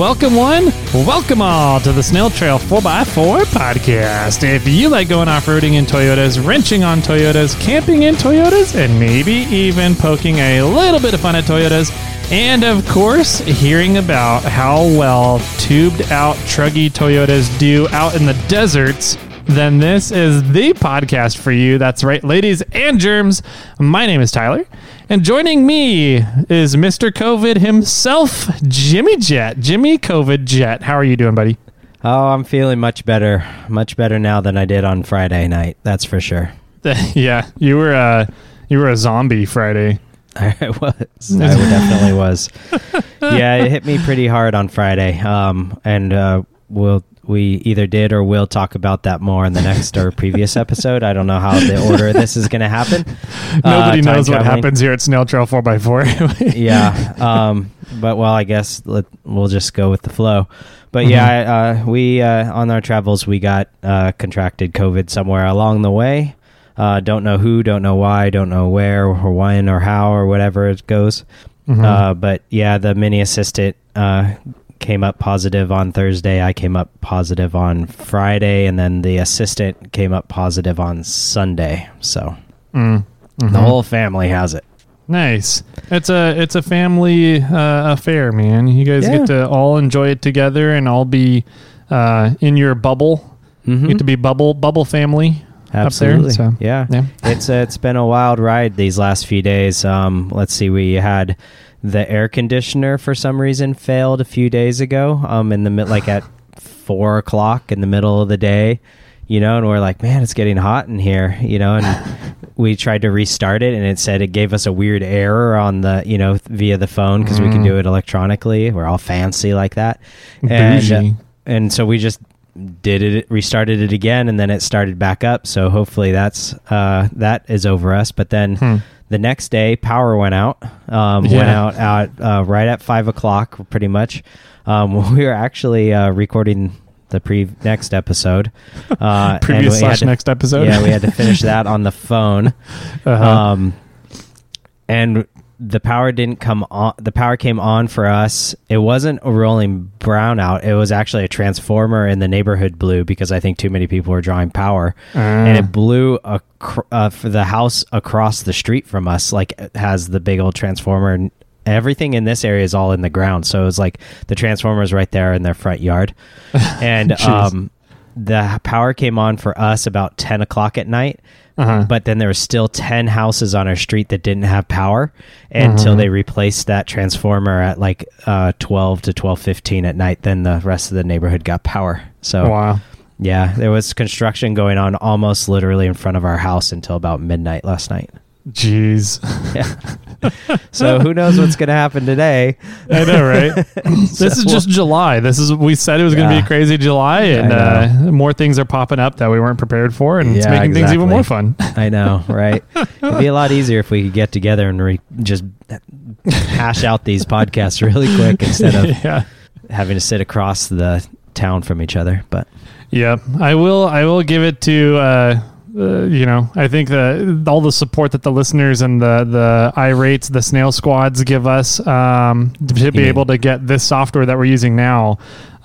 welcome welcome all to the Snail Trail 4x4 podcast. If you like going off-roading in Toyotas, wrenching on Toyotas, camping in Toyotas, and maybe even poking a little bit of fun at Toyotas, and of course, hearing about how well tubed out truggy Toyotas do out in the deserts, then this is the podcast for you. That's right, ladies and germs. My name is Tyler, and joining me is Mr. COVID himself, Jimmy Jet. Jimmy COVID Jet. How are you doing, buddy? Oh, I'm feeling much better now than I did on Friday night. That's for sure. Yeah, you were a zombie Friday. I definitely was. Yeah, it hit me pretty hard on Friday. We either did or will talk about that more in the next or previous episode. I don't know how the order of this is going to happen. Nobody knows what happens here at Snail Trail 4x4. Yeah. But I guess we'll just go with the flow. But we on our travels, we got contracted COVID somewhere along the way. Don't know who, don't know why, don't know where or when or how or whatever it goes. But yeah, the mini assistant came up positive on Thursday. I came up positive on Friday, and then the assistant came up positive on Sunday. So the whole family has it. Nice. It's a family affair, man. You guys get to all enjoy it together and all be in your bubble. You get to be bubble family. Absolutely. Up there, so, yeah. It's been a wild ride these last few days. Let's see, we had the air conditioner for some reason failed a few days ago. In the like at 4 o'clock in the middle of the day, and we're like, man, it's getting hot in here, and we tried to restart it, and it said it gave us a weird error on the via the phone because we can do it electronically. We're all fancy like that, and so we just restarted it again, and then it started back up. So hopefully that is over us. But then the next day, power went out. Went out right at 5 o'clock, pretty much. We were actually recording the next episode. Next episode. Yeah, we had to finish that on the phone. And the power didn't come on. The power came on for us. It wasn't a rolling brownout. It was actually a transformer in the neighborhood blew because I think too many people were drawing power, and it blew for the house across the street from us. Like, it has the big old transformer, and everything in this area is all in the ground. So it was like the transformer is right there in their front yard, and the power came on for us about 10 o'clock at night. But then there were still 10 houses on our street that didn't have power until they replaced that transformer at like 12 to 12:15 at night. Then the rest of the neighborhood got power. So, wow. Yeah, there was construction going on almost literally in front of our house until about midnight last night. Jeez. Yeah. So who knows what's going to happen today? I know, right? This is just July. We said it was going to be a crazy July, and more things are popping up that we weren't prepared for, and it's making things even more fun. I know, right? It'd be a lot easier if we could get together and just hash out these podcasts really quick instead of having to sit across the town from each other. But yeah, I will give it to I think all the support that the listeners and the irates, the snail squads give us to be able to get this software that we're using now.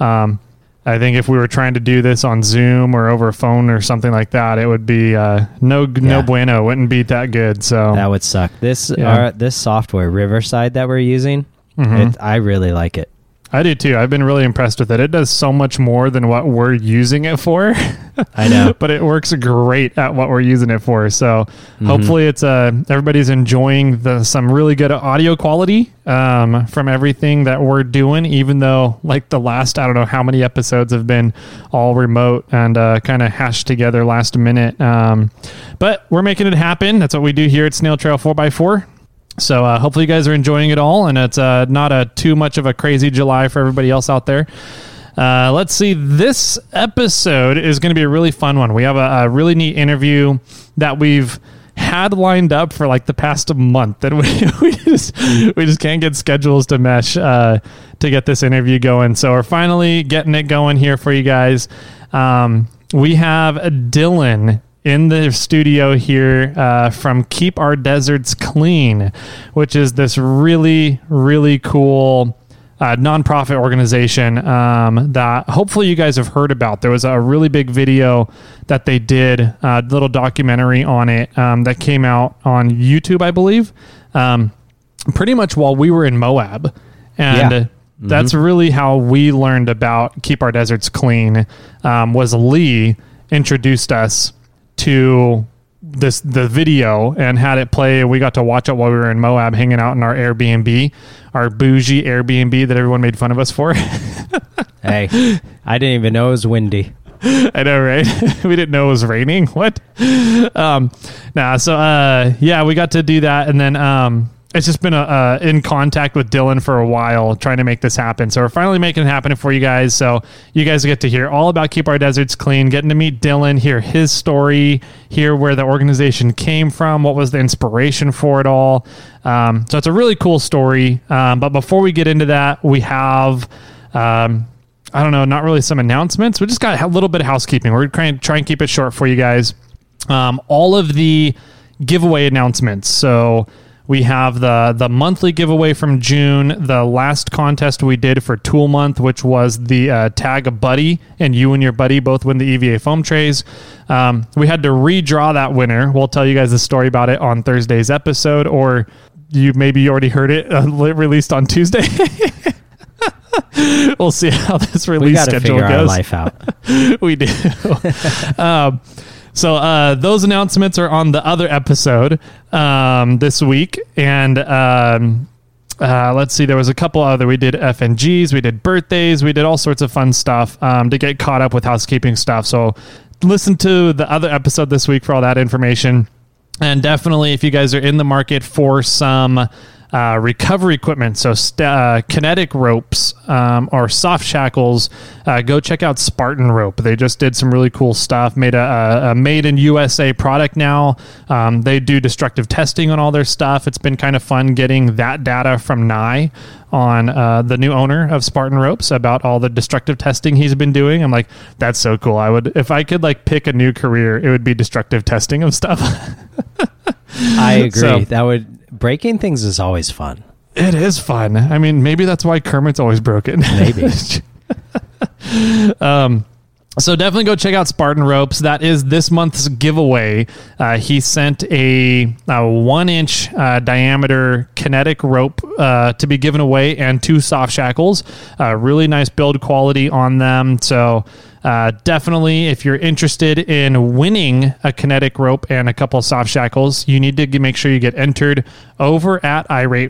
I think if we were trying to do this on Zoom or over a phone or something like that, it would be no bueno. Wouldn't be that good. So that would suck. This software, Riverside, that we're using, I really like it. I do too. I've been really impressed with it. It does so much more than what we're using it for. I know. But it works great at what we're using it for. So hopefully it's everybody's enjoying some really good audio quality from everything that we're doing, even though like the last, I don't know how many episodes have been all remote and kind of hashed together last minute. But we're making it happen. That's what we do here at Snail Trail 4x4. So hopefully you guys are enjoying it all, and it's not too much of a crazy July for everybody else out there. Let's see. This episode is going to be a really fun one. We have a really neat interview that we've had lined up for like the past month, and we just can't get schedules to mesh to get this interview going. So we're finally getting it going here for you guys. We have Dylan in the studio here from Keep Our Deserts Clean, which is this really, really cool nonprofit organization that hopefully you guys have heard about. There was a really big video that they did, a little documentary on it that came out on YouTube, I believe, pretty much while we were in Moab. And that's really how we learned about Keep Our Deserts Clean, was Lee introduced us to the video and had it play. We got to watch it while we were in Moab, hanging out in our Airbnb, our bougie Airbnb that everyone made fun of us for. Hey, I didn't even know it was windy. I know, right? We didn't know it was raining. What? We got to do that. And then it's just been in contact with Dylan for a while trying to make this happen. So we're finally making it happen for you guys. So you guys get to hear all about Keep Our Deserts Clean, getting to meet Dylan, hear his story, hear where the organization came from, what was the inspiration for it all. So it's a really cool story. But before we get into that, we have, I don't know, not really some announcements. We just got a little bit of housekeeping. We're trying to keep it short for you guys. All of the giveaway announcements. So we have the monthly giveaway from June, the last contest we did for Tool Month, which was the tag a buddy, and you and your buddy both win the EVA foam trays. We had to redraw that winner. We'll tell you guys the story about it on Thursday's episode, or you already heard it released on Tuesday. We'll see how this release schedule goes. Our life out. We do. So those announcements are on the other episode this week. And let's see, there was a couple other. We did FNGs, we did birthdays, we did all sorts of fun stuff to get caught up with housekeeping stuff. So listen to the other episode this week for all that information. And definitely, if you guys are in the market for some recovery equipment, so kinetic ropes or soft shackles, go check out Spartan Rope. They just did some really cool stuff, made a made in USA product now. They do destructive testing on all their stuff. It's been kind of fun getting that data from Nye on the new owner of Spartan Ropes about all the destructive testing he's been doing. I'm like, that's so cool. If I could pick a new career, it would be destructive testing of stuff. I agree. So, breaking things is always fun. It is fun. I mean, maybe that's why Kermit's always broken. Maybe. So definitely go check out Spartan Ropes. That is this month's giveaway. He sent a 1-inch diameter kinetic rope to be given away, and 2 soft shackles. Really nice build quality on them. So definitely, if you're interested in winning a kinetic rope and a couple of soft shackles, you need to make sure you get entered over at iRate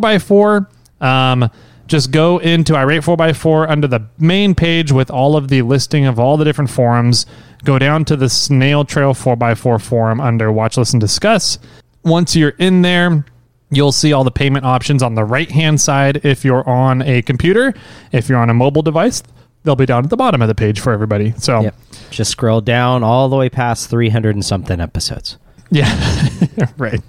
4x4. Just go into iRate 4x4 under the main page with all of the listing of all the different forums. Go down to the Snail Trail 4x4 forum under Watch, Listen, Discuss. Once you're in there, you'll see all the payment options on the right-hand side if you're on a computer. If you're on a mobile device, they'll be down at the bottom of the page for everybody. So yep. Just scroll down all the way past 300 and something episodes. Yeah, right.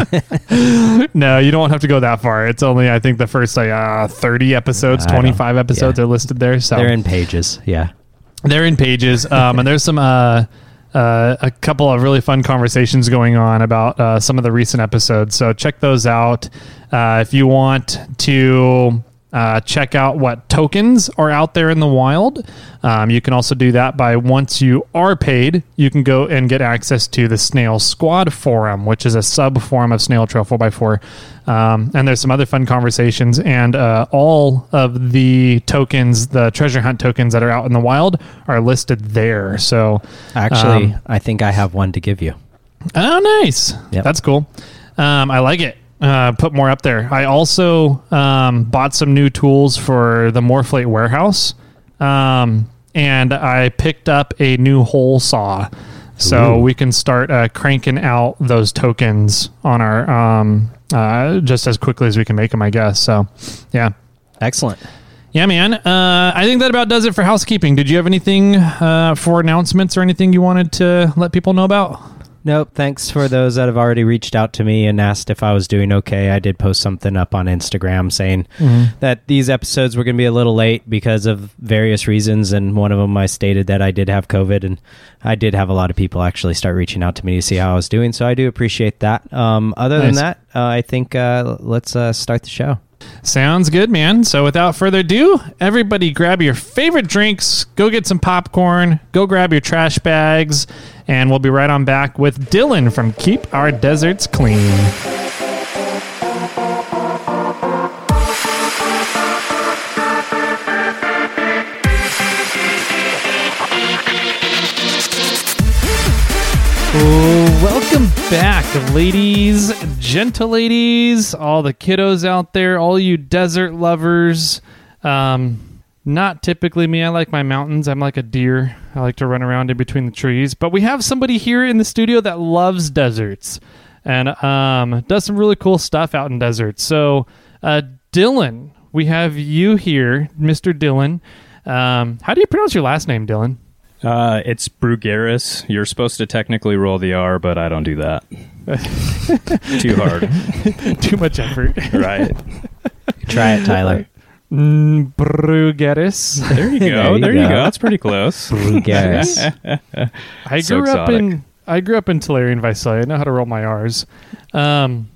No, you don't have to go that far. It's only, I think, the first 30 episodes, 25 episodes are listed there. So they're in pages. Yeah, they're in pages. And there's some a couple of really fun conversations going on about some of the recent episodes. So check those out. If you want to check out what tokens are out there in the wild. You can also do that by, once you are paid, you can go and get access to the Snail Squad forum, which is a sub forum of Snail Trail 4x4. And there's some other fun conversations, and all of the tokens, the treasure hunt tokens that are out in the wild, are listed there. So actually, I think I have one to give you. Oh, nice. Yep. That's cool. I like it. Put more up there. I also bought some new tools for the Morphlate warehouse, and I picked up a new hole saw, so we can start cranking out those tokens on our just as quickly as we can make them, I guess. So, yeah, excellent. Yeah, man. I think that about does it for housekeeping. Did you have anything for announcements or anything you wanted to let people know about? Nope. Thanks for those that have already reached out to me and asked if I was doing okay. I did post something up on Instagram saying that these episodes were going to be a little late because of various reasons, and one of them I stated that I did have COVID, and I did have a lot of people actually start reaching out to me to see how I was doing, so I do appreciate that. Other than that, I think let's start the show. Sounds good, man. So without further ado, everybody grab your favorite drinks, go get some popcorn, go grab your trash bags, and we'll be right on back with Dylan from Keep Our Deserts Clean. Welcome back, ladies, gentle ladies, all the kiddos out there, all you desert lovers. Not typically me. I like my mountains. I'm like a deer. I like to run around in between the trees. But we have somebody here in the studio that loves deserts and does some really cool stuff out in deserts. So, Dylan, we have you here, Mr. Dylan. How do you pronounce your last name, Dylan? It's Brugaris. You're supposed to technically roll the R, but I don't do that. Too hard. Too much effort. Right. Try it, Tyler. Brugaris. There you go. There you go. That's pretty close. Brugaris. I grew up in Tulare and Visalia. I know how to roll my R's. Welcome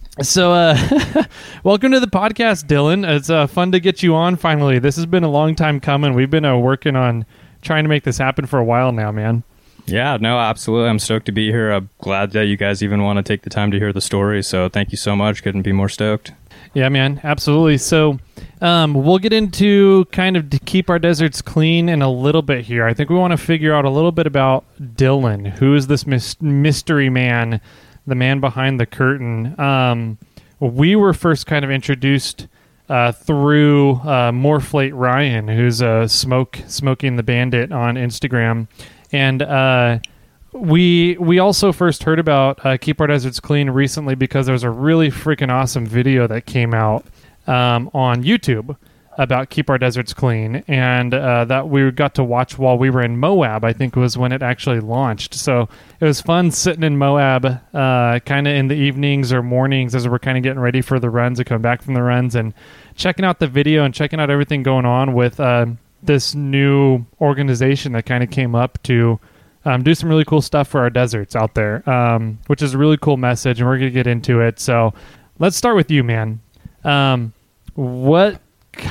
to the podcast, Dylan. It's fun to get you on finally. This has been a long time coming. We've been working on trying to make this happen for a while now, man. Yeah, no, absolutely. I'm stoked to be here. I'm glad that you guys even want to take the time to hear the story. So thank you so much. Couldn't be more stoked. Yeah, man, absolutely. So we'll get into kind of to keep our deserts clean in a little bit here. I think we want to figure out a little bit about Dylan. Who is this mystery man, the man behind the curtain? We were first kind of introduced through Morphlate Ryan, who's Smoking the Bandit on Instagram. And we also first heard about Keep Our Deserts Clean recently because there was a really freaking awesome video that came out on YouTube about Keep Our Deserts Clean, and that we got to watch while we were in Moab, I think was when it actually launched. So it was fun sitting in Moab kind of in the evenings or mornings as we're kind of getting ready for the runs and coming back from the runs and checking out the video and checking out everything going on with this new organization that kind of came up to do some really cool stuff for our deserts out there, which is a really cool message, and we're going to get into it. So let's start with you, man. What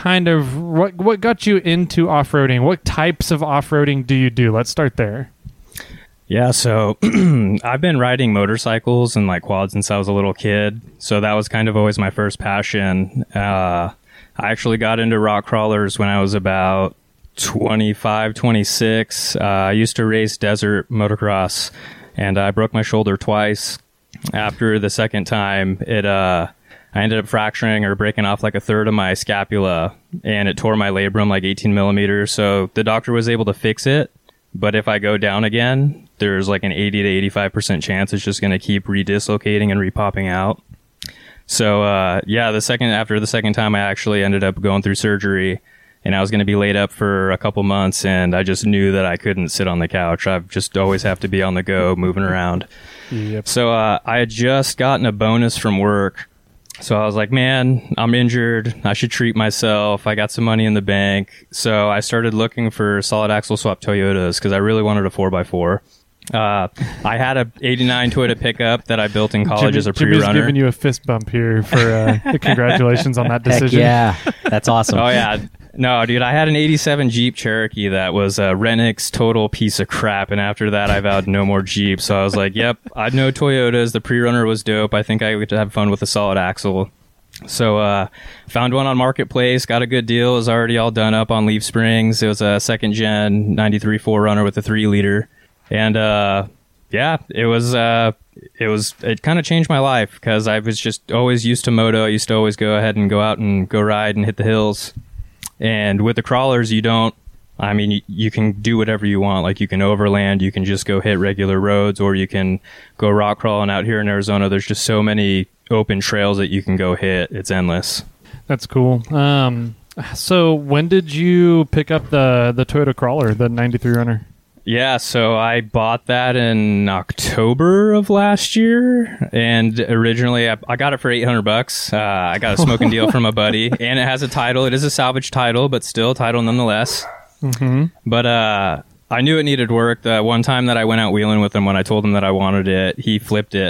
got you into off-roading? What types of off-roading do you do? Let's start there. Yeah, so I've been riding motorcycles and like quads since I was a little kid. So that was kind of always my first passion. I actually got into rock crawlers when I was about 25, 26. I used to race desert motocross, and I broke my shoulder twice. After the second time, I ended up fracturing or breaking off like a third of my scapula, and it tore my labrum like 18 millimeters. So the doctor was able to fix it. But if I go down again, there's like an 80 to 85% chance it's just going to keep redislocating and repopping out. So, after the second time, I actually ended up going through surgery, and I was going to be laid up for a couple months, and I just knew that I couldn't sit on the couch. I just always have to be on the go, moving around. Yep. So I had just gotten a bonus from work. So I was like, man, I'm injured. I should treat myself. I got some money in the bank. So I started looking for solid axle swap Toyotas because I really wanted a 4x4. I had a 89 Toyota pickup that I built in college as a pre-runner. Jimmy's giving you a fist bump here for the congratulations on that decision. Heck yeah, that's awesome. Oh, yeah. No, dude, I had an 87 Jeep Cherokee that was a Renix total piece of crap, and after that, I vowed no more Jeep. So I was like, yep, I know Toyotas. The pre-runner was dope. I think I would have fun with a solid axle. So found one on Marketplace, got a good deal. It was already all done up on leaf springs. It was a second-gen 93 4Runner with a 3-liter. And it kind of changed my life because I was just always used to moto. I used to always go ahead and go out and go ride and hit the hills. And with the crawlers, you can do whatever you want. Like you can overland, you can just go hit regular roads, or you can go rock crawling out here in Arizona. There's just so many open trails that you can go hit. It's endless. That's cool. So when did you pick up the Toyota Crawler, the 93 Runner? Yeah, so I bought that in October of last year, and originally I got it for $800. I got a smoking deal from a buddy, and it has a title. It is a salvage title, but still a title nonetheless. Mm-hmm. But I knew it needed work. The one time that I went out wheeling with him, when I told him that I wanted it, he flipped it.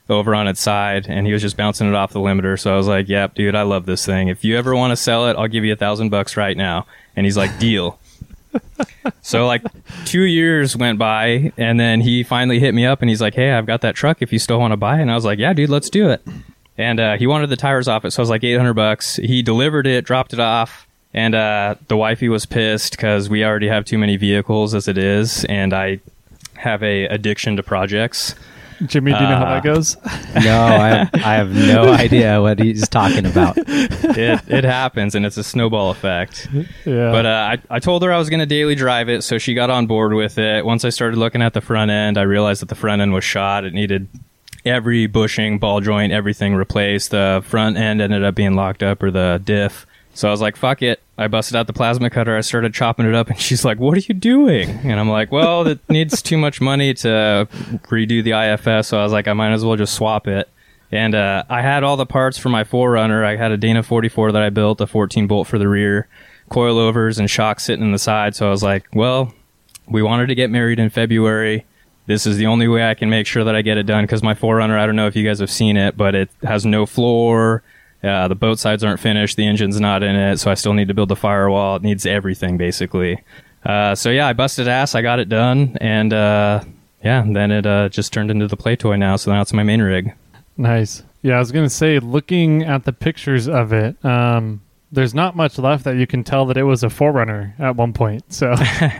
over on its side, and he was just bouncing it off the limiter. So I was like, yep, dude, I love this thing. If you ever want to sell it, I'll give you $1,000 right now. And he's like, deal. So like 2 years went by, and then he finally hit me up and he's like, hey, I've got that truck if you still want to buy it. And I was like, yeah, dude, let's do it. And he wanted the tires off it, so I was like $800. He delivered it, dropped it off, and the wifey was pissed because we already have too many vehicles as it is, and I have a addiction to projects. Jimmy, do you know how that goes? No, I have no idea what he's talking about. It happens, and it's a snowball effect. Yeah. But I told her I was going to daily drive it, so she got on board with it. Once I started looking at the front end, I realized that the front end was shot. It needed every bushing, ball joint, everything replaced. The front end ended up being locked up, or the diff. So I was like, fuck it. I busted out the plasma cutter. I started chopping it up, and she's like, what are you doing? And I'm like, well, it needs too much money to redo the IFS. So I was like, I might as well just swap it. And I had all the parts for my 4Runner. I had a Dana 44 that I built, a 14 bolt for the rear, coilovers and shocks sitting in the side. So I was like, well, we wanted to get married in February. This is the only way I can make sure that I get it done, because my 4Runner, I don't know if you guys have seen it, but it has no floor. The boat sides aren't finished. The engine's not in it, so I still need to build the firewall. It needs everything, basically. So yeah, I busted ass. I got it done, and then it just turned into the play toy now, so now it's my main rig. Nice. Yeah, I was going to say, looking at the pictures of it, there's not much left that you can tell that it was a 4Runner at one point. So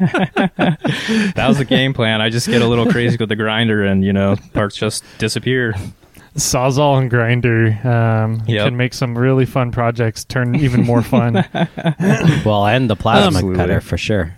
that was the game plan. I just get a little crazy with the grinder, and parts just disappear. Sawzall and grinder can make some really fun projects turn even more fun. Well, and the plasma cutter for sure.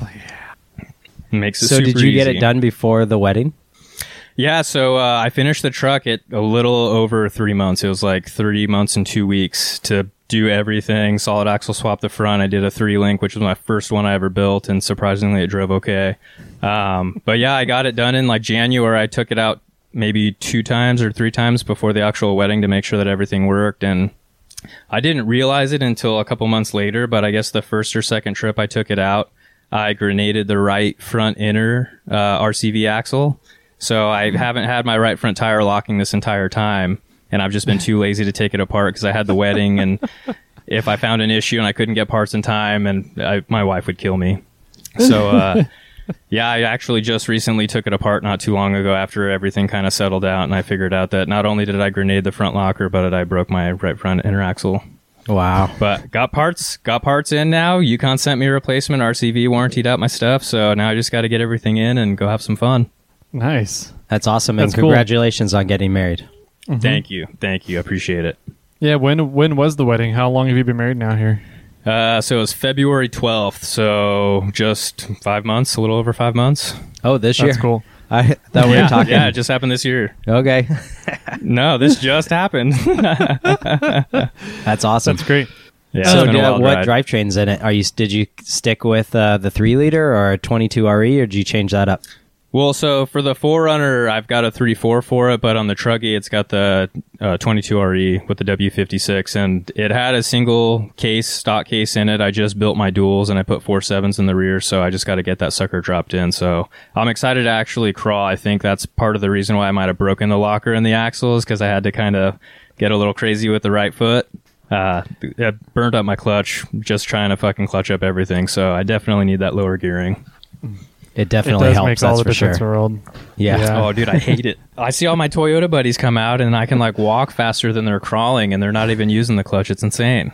Makes it so super did you get easy. it done before the wedding? Yeah, so I finished the truck at a little over 3 months. It was like 3 months and 2 weeks to do everything. Solid axle swap the front. I did a 3-link, which was my first one I ever built, and surprisingly it drove okay. But yeah, I got it done in like January. I took it out maybe 2 times or 3 times before the actual wedding to make sure that everything worked, and I didn't realize it until a couple months later, but I guess the first or second trip I took it out, I grenaded the right front inner RCV axle. So I haven't had my right front tire locking this entire time, and I've just been too lazy to take it apart because I had the wedding, and if I found an issue and I couldn't get parts in time, and my wife would kill me. So yeah, I actually just recently took it apart not too long ago after everything kind of settled out, and I figured out that not only did I grenade the front locker, but I broke my right front inner axle. Wow. But got parts in now. Yukon sent me a replacement, RCV warrantied out my stuff, so now I just got to get everything in and go have some fun. Nice. That's awesome, That's and congratulations on getting married. Mm-hmm. Thank you. I appreciate it. Yeah, when was the wedding? How long have you been married now here? So it was February 12th, so just 5 months, a little over 5 months. Oh, this year? That's cool. I thought we were talking. Yeah, it just happened this year. Okay. No, this just happened. That's awesome. That's great. Yeah, So it's been a wild what ride. drivetrain's in it? Did you stick with the 3-liter or a 22RE, or did you change that up? Well, so for the 4Runner, I've got a 3.4 for it, but on the Truggy, it's got the 22RE with the W56, and it had a single stock case in it. I just built my duals, and I put 4.7s in the rear, so I just got to get that sucker dropped in. So I'm excited to actually crawl. I think that's part of the reason why I might have broken the locker in the axles, because I had to kind of get a little crazy with the right foot. It burned up my clutch just trying to fucking clutch up everything, so I definitely need that lower gearing. It definitely it does helps, make all that's the for difference sure. in the world. Yeah. Oh, dude, I hate it. I see all my Toyota buddies come out, and I can like walk faster than they're crawling, and they're not even using the clutch. It's insane.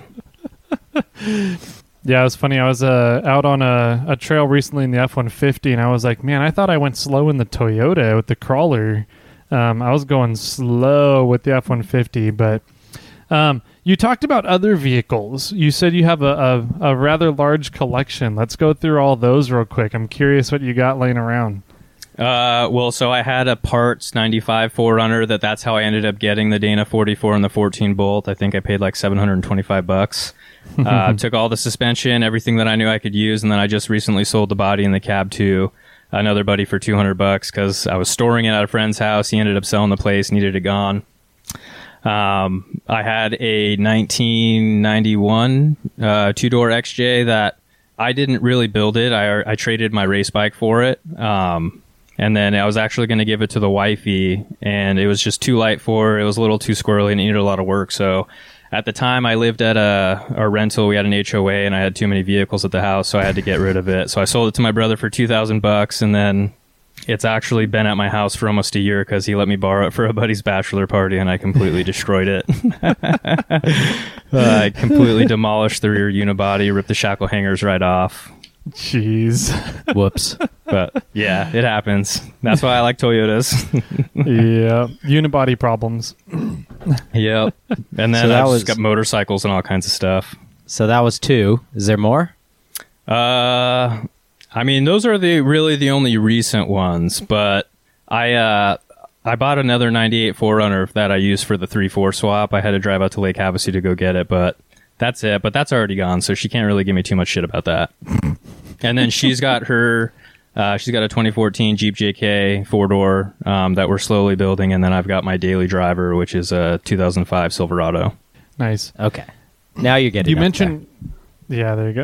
Yeah, it was funny. I was out on a trail recently in the F-150, and I was like, man, I thought I went slow in the Toyota with the crawler. I was going slow with the F-150, but you talked about other vehicles. You said you have a rather large collection. Let's go through all those real quick. I'm curious what you got laying around. Well, so I had a parts 95 4Runner that's how I ended up getting the Dana 44 and the 14 bolt. I think I paid like $725. Took all the suspension, everything that I knew I could use, and then I just recently sold the body and the cab to another buddy for $200 because I was storing it at a friend's house. He ended up selling the place, needed it gone. I had a 1991 two-door XJ that I didn't really build it. I traded my race bike for it. And And then I was actually going to give it to the wifey, and it was just too light for her. It was a little too squirrely and it needed a lot of work. So at the time I lived at a rental. We had an HOA and I had too many vehicles at the house, so I had to get rid of it. So I sold it to my brother for $2,000, and then it's actually been at my house for almost a year because he let me borrow it for a buddy's bachelor party, and I completely destroyed it. I completely demolished the rear unibody, ripped the shackle hangers right off. Jeez. Whoops. But yeah, it happens. That's why I like Toyotas. Yeah. Unibody problems. Yep. And then So that I've was- just got motorcycles and all kinds of stuff. So that was 2. Is there more? I mean, those are really the only recent ones, but I bought another 98 4Runner that I used for the 3-4 swap. I had to drive out to Lake Havasu to go get it, but that's it. But that's already gone, so she can't really give me too much shit about that. And then she's got a 2014 Jeep JK 4-door that we're slowly building, and then I've got my daily driver, which is a 2005 Silverado. Nice. Okay. Now you're getting You up mentioned, yeah, there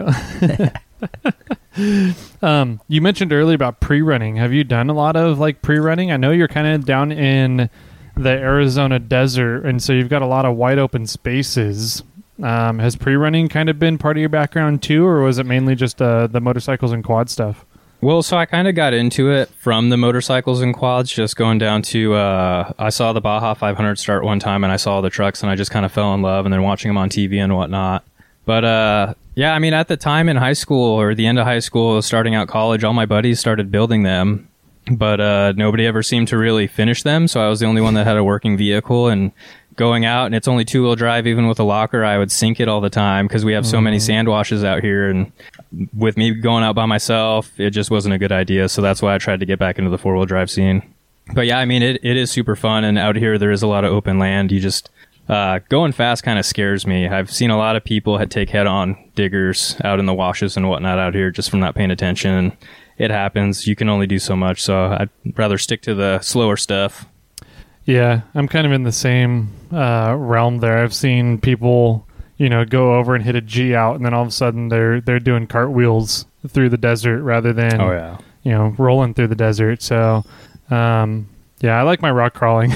you go. You mentioned earlier about pre-running. Have you done a lot of like pre-running? I know you're kind of down in the Arizona desert, and so you've got a lot of wide open spaces. Has pre-running kind of been part of your background too, or was it mainly just the motorcycles and quad stuff? Well, so I kind of got into it from the motorcycles and quads, just going down to, I saw the Baja 500 start one time, and I saw the trucks, and I just kind of fell in love, and then watching them on TV and whatnot. But yeah, I mean, at the time in high school, or the end of high school, starting out college, all my buddies started building them, but nobody ever seemed to really finish them, so I was the only one that had a working vehicle, and going out, and it's only 2-wheel drive, even with a locker, I would sink it all the time because we have so many sand washes out here, and with me going out by myself, it just wasn't a good idea. So that's why I tried to get back into the 4-wheel drive scene. But yeah, I mean, it is super fun, and out here there is a lot of open land. You just going fast kind of scares me. I've seen a lot of people take head-on diggers out in the washes and whatnot out here just from not paying attention. And it happens. You can only do so much, so I'd rather stick to the slower stuff. Yeah, I'm kind of in the same realm there. I've seen people, go over and hit a G out, and then all of a sudden they're doing cartwheels through the desert rather than, rolling through the desert. So, yeah, I like my rock crawling.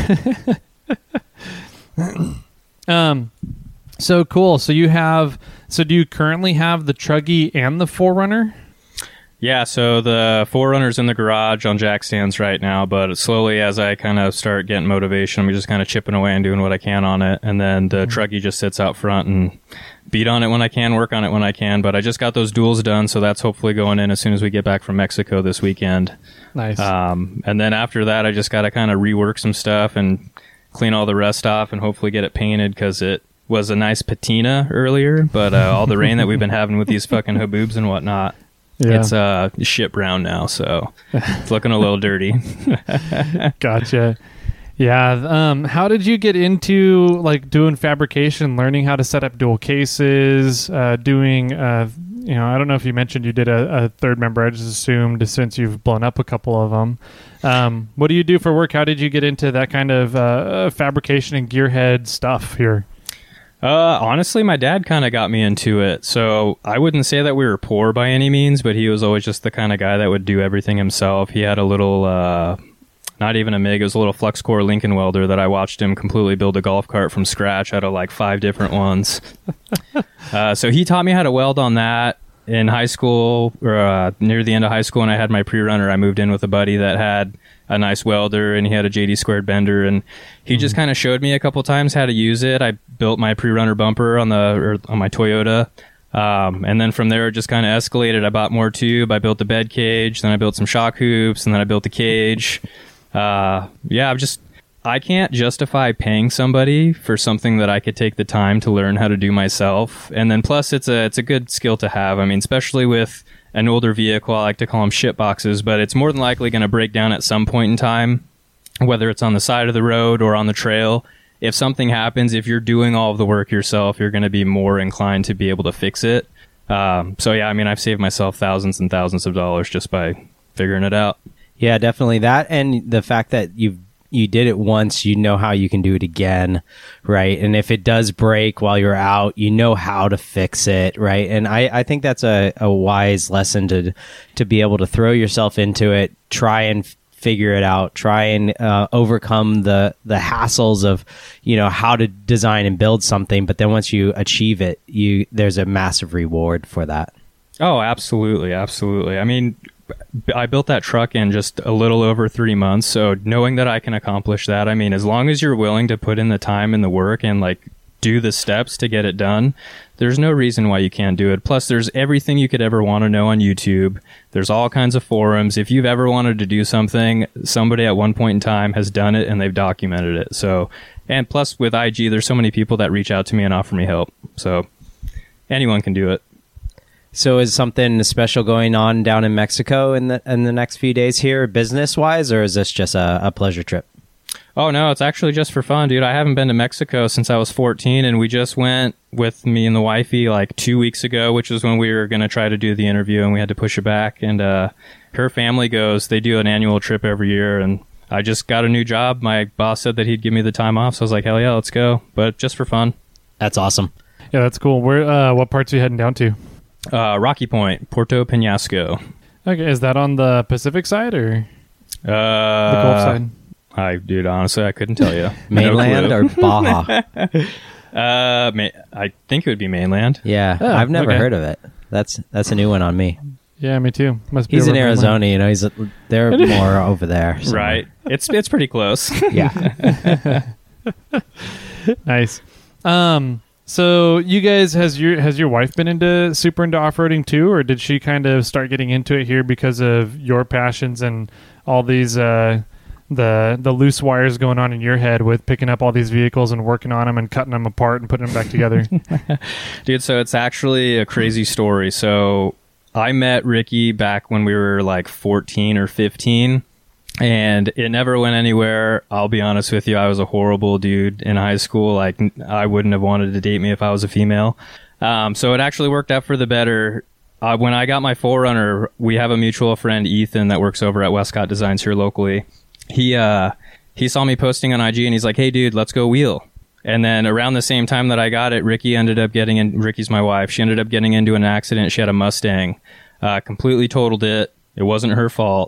So cool. So do you currently have the Truggy and the 4Runner? Yeah, so the 4Runner's in the garage on jack stands right now, but slowly as I kind of start getting motivation, I'm just kind of chipping away and doing what I can on it. And then the Truggy just sits out front and beat on it when I can, work on it when I can. But I just got those duals done, so that's hopefully going in as soon as we get back from Mexico this weekend. Nice. And then after that, I just got to kind of rework some stuff and clean all the rust off and hopefully get it painted because it was a nice patina earlier, but all the rain that we've been having with these fucking haboobs and whatnot, it's shit brown now, so it's looking a little dirty. Gotcha. Yeah. How did you get into like doing fabrication, learning how to set up dual cases, doing, I don't know if you mentioned you did a third member. I just assumed since you've blown up a couple of them. What do you do for work? How did you get into that kind of fabrication and gearhead stuff here? Honestly, my dad kind of got me into it. So I wouldn't say that we were poor by any means, but he was always just the kind of guy that would do everything himself. He had a little, not even a MIG, it was a little flux core Lincoln welder that I watched him completely build a golf cart from scratch out of like 5 different ones. So he taught me how to weld on that in high school, or near the end of high school, and I had my pre-runner. I moved in with a buddy that had a nice welder, and he had a JD squared bender, and he just kind of showed me a couple times how to use it. I built my pre-runner bumper on my Toyota, and then from there it just kind of escalated. I bought more tube, I built the bed cage, then I built some shock hoops, and then I built the cage. I can't justify paying somebody for something that I could take the time to learn how to do myself. And then plus it's a good skill to have. I mean, especially with an older vehicle, I like to call them shit boxes, but it's more than likely going to break down at some point in time, whether it's on the side of the road or on the trail. If something happens, if you're doing all of the work yourself, you're going to be more inclined to be able to fix it. So yeah, I mean, I've saved myself thousands and thousands of dollars just by figuring it out. Yeah, definitely that. And the fact that you did it once, you know how you can do it again, right? And if it does break while you're out, you know how to fix it, right? And I think that's a wise lesson to be able to throw yourself into it, try and figure it out, try and overcome the hassles of, how to design and build something. But then once you achieve it, there's a massive reward for that. Oh, absolutely. Absolutely. I mean, I built that truck in just a little over 3 months. So knowing that I can accomplish that, I mean, as long as you're willing to put in the time and the work and like do the steps to get it done, there's no reason why you can't do it. Plus, there's everything you could ever want to know on YouTube. There's all kinds of forums. If you've ever wanted to do something, somebody at one point in time has done it and they've documented it. So, and plus with IG, there's so many people that reach out to me and offer me help. So anyone can do it. So is something special going on down in Mexico in the next few days here, business wise, or is this just a pleasure trip? Oh, no, it's actually just for fun, dude. I haven't been to Mexico since I was 14, and we just went with me and the wifey like 2 weeks ago, which was when we were going to try to do the interview, and we had to push it back. And her family goes, they do an annual trip every year, and I just got a new job. My boss said that he'd give me the time off, so I was like, hell yeah, let's go. But just for fun. That's awesome. Yeah, that's cool. Where? What parts are you heading down to? Rocky Point, Puerto Penasco. Okay, is that on the Pacific side or the Gulf side? Dude, honestly, I couldn't tell you. Mainland or Baja? I think it would be mainland. Yeah, Oh, I've never okay. heard of it. That's a new one on me. Yeah, me too. Must be He's in over Arizona, they're more over there. So. Right. It's pretty close. Yeah. Nice. So you guys, has your wife been super into off-roading too, or did she kind of start getting into it here because of your passions and all these the loose wires going on in your head with picking up all these vehicles and working on them and cutting them apart and putting them back together? Dude, so it's actually a crazy story. So I met Ricky back when we were like 14 or 15. And it never went anywhere. I'll be honest with you. I was a horrible dude in high school. Like, I wouldn't have wanted to date me if I was a female. So it actually worked out for the better. When I got my 4Runner, we have a mutual friend, Ethan, that works over at Westcott Designs here locally. He saw me posting on IG and he's like, hey dude, let's go wheel. And then around the same time that I got it, Ricky's my wife. She ended up getting into an accident. She had a Mustang, completely totaled it. It wasn't her fault.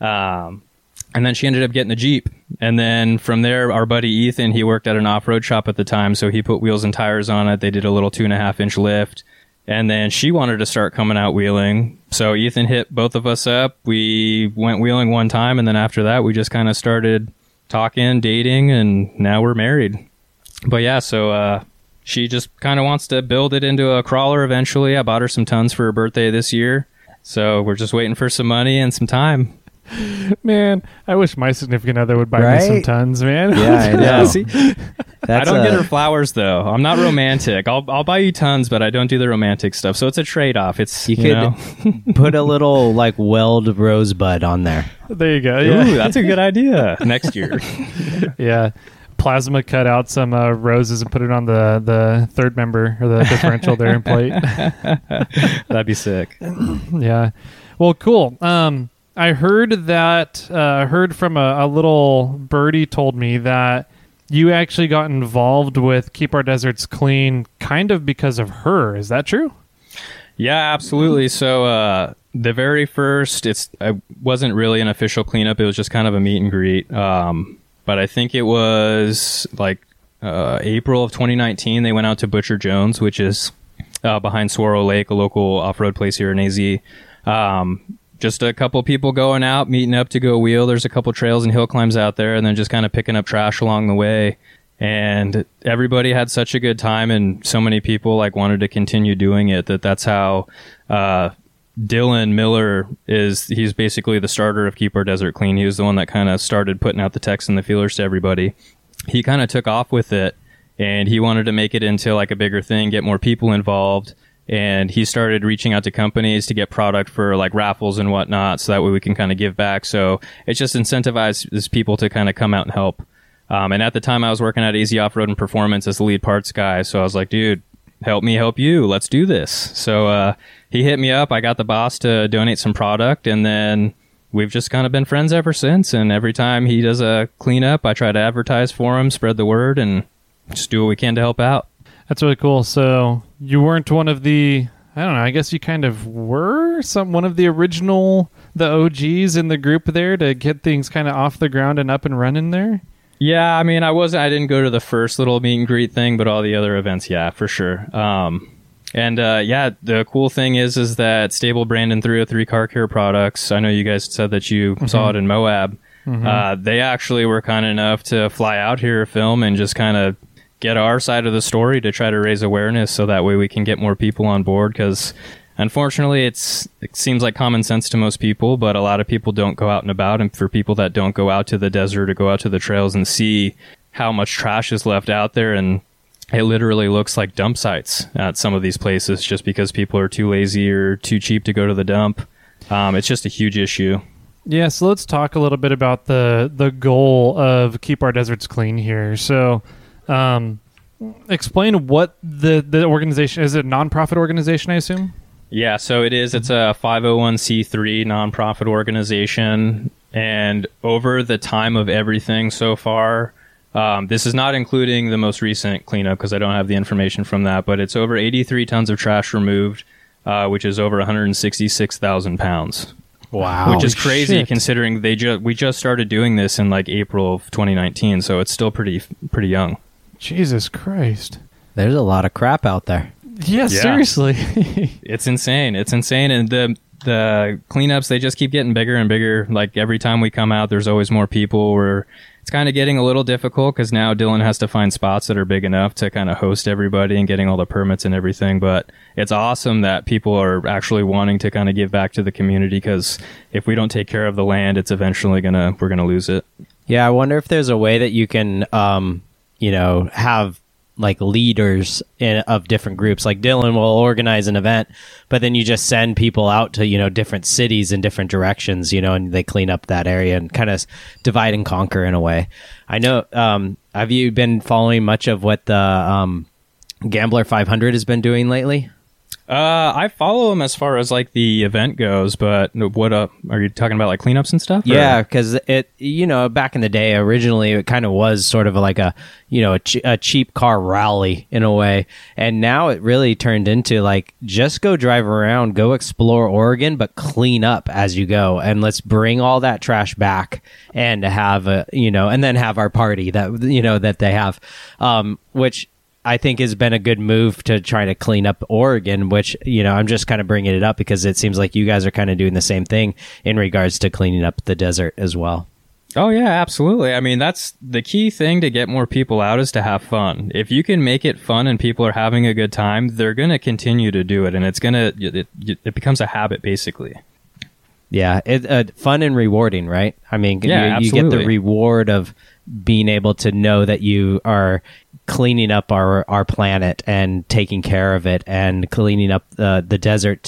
And then she ended up getting a Jeep. And then from there, our buddy Ethan, he worked at an off-road shop at the time, so he put wheels and tires on it. They did a little 2.5-inch lift. And then she wanted to start coming out wheeling. So Ethan hit both of us up. We went wheeling one time, and then after that, we just kind of started talking, dating, and now we're married. But yeah, so she just kind of wants to build it into a crawler eventually. I bought her some tons for her birthday this year. So we're just waiting for some money and some time. Man, I wish my significant other would buy me some tons, man. Yeah, I know. Yeah, see, I don't get her flowers though. I'm not romantic. I'll buy you tons, but I don't do the romantic stuff. So it's a trade-off. It's you could put a little like weld rosebud on there. There you go. Yeah. Ooh, that's a good idea. Next year. Yeah. Plasma cut out some roses and put it on the third member or the differential there in plate. That'd be sick. Yeah. Well, cool. I heard from a little birdie told me that you actually got involved with Keep Our Deserts Clean kind of because of her. Is that true? Yeah, absolutely. So the very first, it wasn't really an official cleanup. It was just kind of a meet and greet. But I think it was like April of 2019. They went out to Butcher Jones, which is behind Swirl Lake, a local off-road place here in AZ. Just a couple people going out, meeting up to go wheel. There's a couple trails and hill climbs out there, and then just kind of picking up trash along the way. And everybody had such a good time, and so many people like wanted to continue doing it. That's how Dylan Miller he's basically the starter of Keep Our Desert Clean. He was the one that kind of started putting out the texts and the feelers to everybody. He kind of took off with it, and he wanted to make it into like a bigger thing, get more people involved. And he started reaching out to companies to get product for like raffles and whatnot, so that way we can kind of give back. So it just incentivizes people to kind of come out and help. And at the time I was working at AZ Off-Road and Performance as the lead parts guy. So I was like, dude, help me help you. Let's do this. So he hit me up. I got the boss to donate some product, and then we've just kind of been friends ever since. And every time he does a cleanup, I try to advertise for him, spread the word, and just do what we can to help out. That's really cool. So you weren't one of the, I don't know, I guess you kind of were one of the original the OGs in the group there to get things kind of off the ground and up and running there? Yeah, I mean, I didn't go to the first little meet and greet thing, but all the other events, yeah, for sure. Yeah, the cool thing is that Stable Brandon 303 Car Care Products, I know you guys said that you saw it in Moab. They actually were kind enough to fly out here, film, and just kind of get our side of the story to try to raise awareness so that way we can get more people on board, because unfortunately it seems like common sense to most people, but a lot of people don't go out and about, and for people that don't go out to the desert or go out to the trails and see how much trash is left out there, and it literally looks like dump sites at some of these places just because people are too lazy or too cheap to go to the dump. It's just a huge issue. Yeah, so let's talk a little bit about the goal of Keep Our Deserts Clean here. So explain what the organization is. It a nonprofit organization, I assume? Yeah, so it is. It's a 501c3 nonprofit organization. And over the time of everything so far, this is not including the most recent cleanup because I don't have the information from that, but it's over 83 tons of trash removed, which is over 166,000 pounds. Wow. Which is crazy considering we just started doing this in like April of 2019, so it's still pretty young. Jesus Christ. There's a lot of crap out there. Yeah, seriously. It's insane. It's insane. And the cleanups, they just keep getting bigger and bigger. Like every time we come out, there's always more people. It's kind of getting a little difficult because now Dylan has to find spots that are big enough to kind of host everybody and getting all the permits and everything. But it's awesome that people are actually wanting to kind of give back to the community, because if we don't take care of the land, it's eventually we're gonna lose it. Yeah, I wonder if there's a way that you can, have like leaders of different groups. Like Dylan will organize an event, but then you just send people out to, different cities in different directions, and they clean up that area and kind of divide and conquer in a way. I know, have you been following much of what the Gambler 500 has been doing lately? I follow them as far as like the event goes, but what are you talking about, like cleanups and stuff? Yeah, because it, back in the day, originally it kind of was sort of like a cheap car rally in a way, and now it really turned into like, just go drive around, go explore Oregon, but clean up as you go, and let's bring all that trash back and have and then have our party that they have, which I think has been a good move to try to clean up Oregon, which, I'm just kind of bringing it up because it seems like you guys are kind of doing the same thing in regards to cleaning up the desert as well. Oh, yeah, absolutely. I mean, that's the key thing to get more people out, is to have fun. If you can make it fun and people are having a good time, they're going to continue to do it, and it becomes a habit, basically. Yeah, fun and rewarding, right? I mean, yeah, you get the reward of being able to know that you are cleaning up our planet and taking care of it, and cleaning up the desert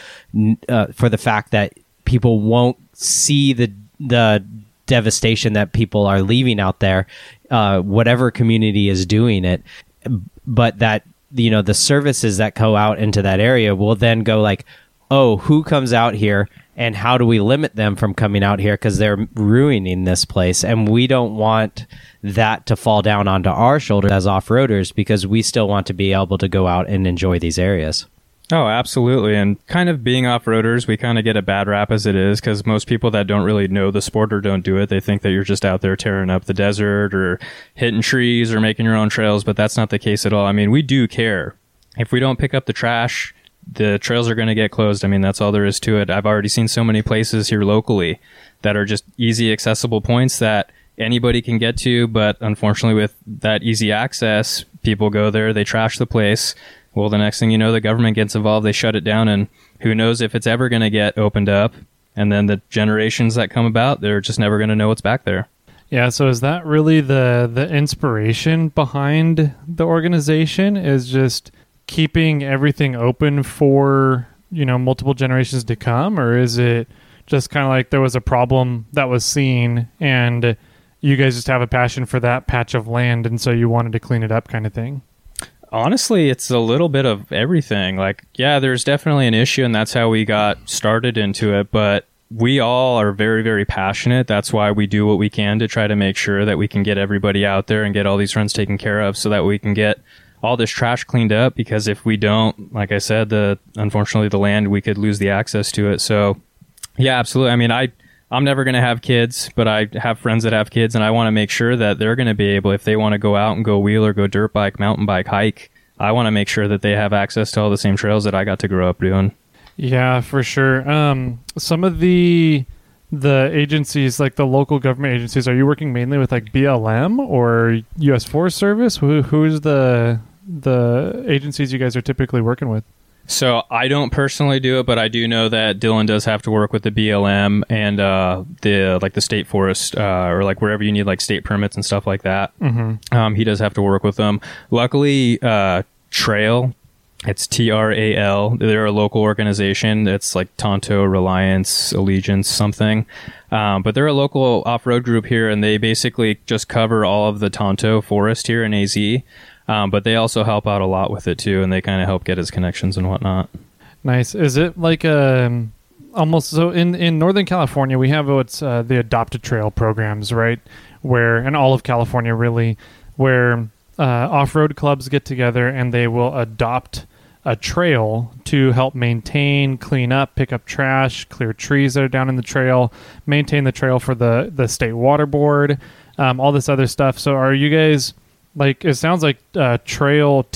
for the fact that people won't see the devastation that people are leaving out there, whatever community is doing it, but that the services that go out into that area will then go like, oh, who comes out here and how do we limit them from coming out here, because they're ruining this place, and we don't want that to fall down onto our shoulders as off-roaders, because we still want to be able to go out and enjoy these areas. Oh, absolutely. And kind of being off-roaders, we kind of get a bad rap as it is, because most people that don't really know the sport or don't do it, they think that you're just out there tearing up the desert or hitting trees or making your own trails, but that's not the case at all. I mean, we do care. If we don't pick up the trash, the trails are going to get closed. I mean, that's all there is to it. I've already seen so many places here locally that are just easy, accessible points that anybody can get to, but unfortunately with that easy access, people go there, they trash the place. Well, the next thing you know, the government gets involved, they shut it down, and who knows if it's ever going to get opened up. And then the generations that come about, they're just never going to know what's back there. Yeah, so is that really the inspiration behind the organization, is just keeping everything open for, multiple generations to come? Or is it just kind of like there was a problem that was seen and you guys just have a passion for that patch of land, and so you wanted to clean it up kind of thing? Honestly, it's a little bit of everything. Like, yeah, there's definitely an issue, and that's how we got started into it, but we all are very, very passionate. That's why we do what we can to try to make sure that we can get everybody out there and get all these runs taken care of, so that we can get all this trash cleaned up, because if we don't, like I said, unfortunately the land, we could lose the access to it. So Yeah, absolutely. I mean, I'm never going to have kids, but I have friends that have kids, and I want to make sure that they're going to be able, if they want to go out and go wheel or go dirt bike, mountain bike, hike, I want to make sure that they have access to all the same trails that I got to grow up doing. Yeah, for sure. Some of the agencies, like the local government agencies, are you working mainly with like BLM or U.S. Forest Service? Who's the agencies you guys are typically working with? So I don't personally do it, but I do know that Dylan does have to work with the BLM and the state forest or like wherever you need like state permits and stuff like that. Mm-hmm. He does have to work with them. Luckily, Trail, it's TRAL. They're a local organization. It's like Tonto, Reliance, Allegiance, something. But they're a local off-road group here, and they basically just cover all of the Tonto forest here in AZ. But they also help out a lot with it too, and they kind of help get his connections and whatnot. Nice. Is it like almost so in Northern California we have what's the Adopt a Trail programs, right? Where in all of California really, where off-road clubs get together and they will adopt a trail to help maintain, clean up, pick up trash, clear trees that are down in the trail, maintain the trail for the state water board, all this other stuff. So are you guys, like, it sounds like Trail,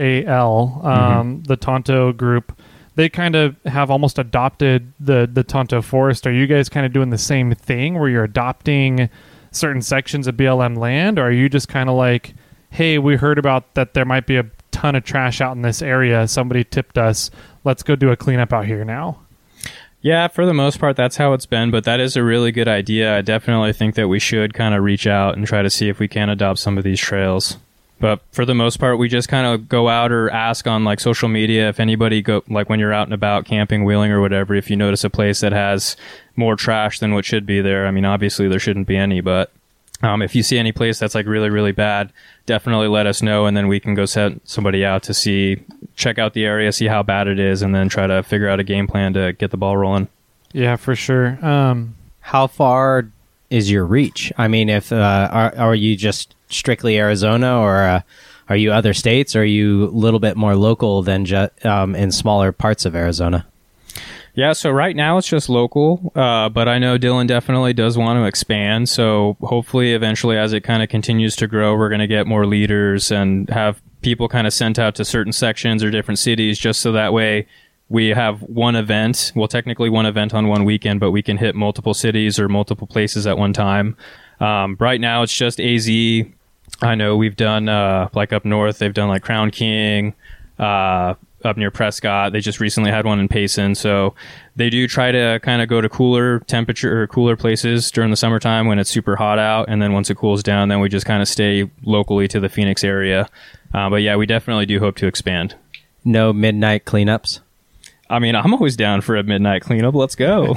TRAL, the Tonto group, they kind of have almost adopted the Tonto forest. Are you guys kind of doing the same thing where you're adopting certain sections of BLM land, or are you just kind of like, hey, we heard about that there might be a ton of trash out in this area, somebody tipped us, let's go do a cleanup out here now? Yeah, for the most part, that's how it's been, but that is a really good idea. I definitely think that we should kind of reach out and try to see if we can adopt some of these trails. But for the most part, we just kind of go out or ask on like social media if anybody go, like when you're out and about camping, wheeling or whatever, if you notice a place that has more trash than what should be there. I mean, obviously there shouldn't be any, but if you see any place that's like really, really bad, definitely let us know, and then we can go send somebody out to check out the area, see how bad it is, and then try to figure out a game plan to get the ball rolling. Yeah, for sure. How far is your reach? I mean, if are you just strictly Arizona, or are you other states, or are you a little bit more local than in smaller parts of Arizona? Yeah, so right now it's just local, but I know Dylan definitely does want to expand. So hopefully eventually as it kind of continues to grow, we're going to get more leaders and have people kind of sent out to certain sections or different cities, just so that way we have one event. Well, technically one event on one weekend, but we can hit multiple cities or multiple places at one time. Right now it's just AZ. I know we've done like up north, they've done like Crown King, up near Prescott. They just recently had one in Payson. So they do try to kind of go to cooler temperature or cooler places during the summertime when it's super hot out. And then once it cools down, then we just kind of stay locally to the Phoenix area. But yeah, we definitely do hope to expand. No midnight cleanups? I mean, I'm always down for a midnight cleanup. Let's go.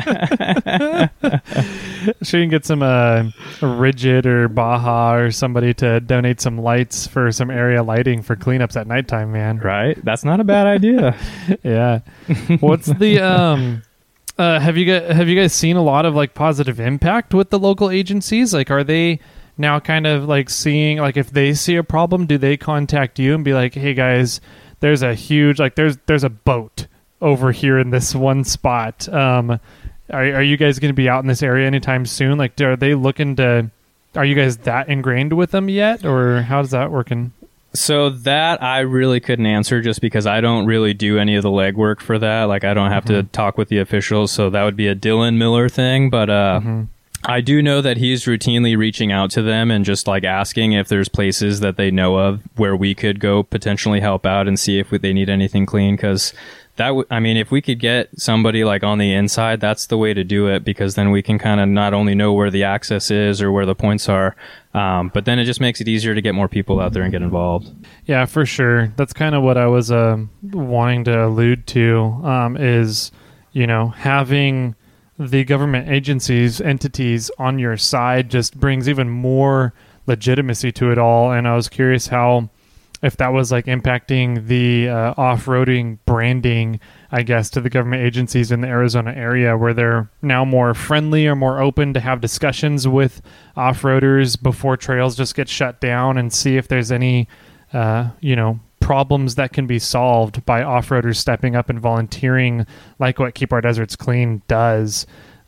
Sure, you can get some Rigid or Baja or somebody to donate some lights for some area lighting for cleanups at nighttime, man. Right? That's not a bad idea. Yeah. What's the have you guys seen a lot of like positive impact with the local agencies? Like, are they now kind of like seeing, like, if they see a problem, do they contact you and be like, hey guys, there's a huge, like, there's a boat over here in this one spot. Are you guys going to be out in this area anytime soon? Like, are they looking to, are you guys that ingrained with them yet, or how's that working? So that I really couldn't answer, just because I don't really do any of the legwork for that. Like, I don't have to talk with the officials, so that would be a Dylan Miller thing. But I do know that he's routinely reaching out to them and just like asking if there's places that they know of where we could go potentially help out and see if they need anything clean. Because I mean, if we could get somebody like on the inside, that's the way to do it, because then we can kind of not only know where the access is or where the points are, but then it just makes it easier to get more people out there and get involved. Yeah, for sure. That's kind of what I was wanting to allude to, is, you know, having the government agencies, entities on your side just brings even more legitimacy to it all. And I was curious if that was like impacting the off-roading branding, I guess, to the government agencies in the Arizona area, where they're now more friendly or more open to have discussions with off-roaders before trails just get shut down, and see if there's any, problems that can be solved by off-roaders stepping up and volunteering, like what Keep Our Deserts Clean does.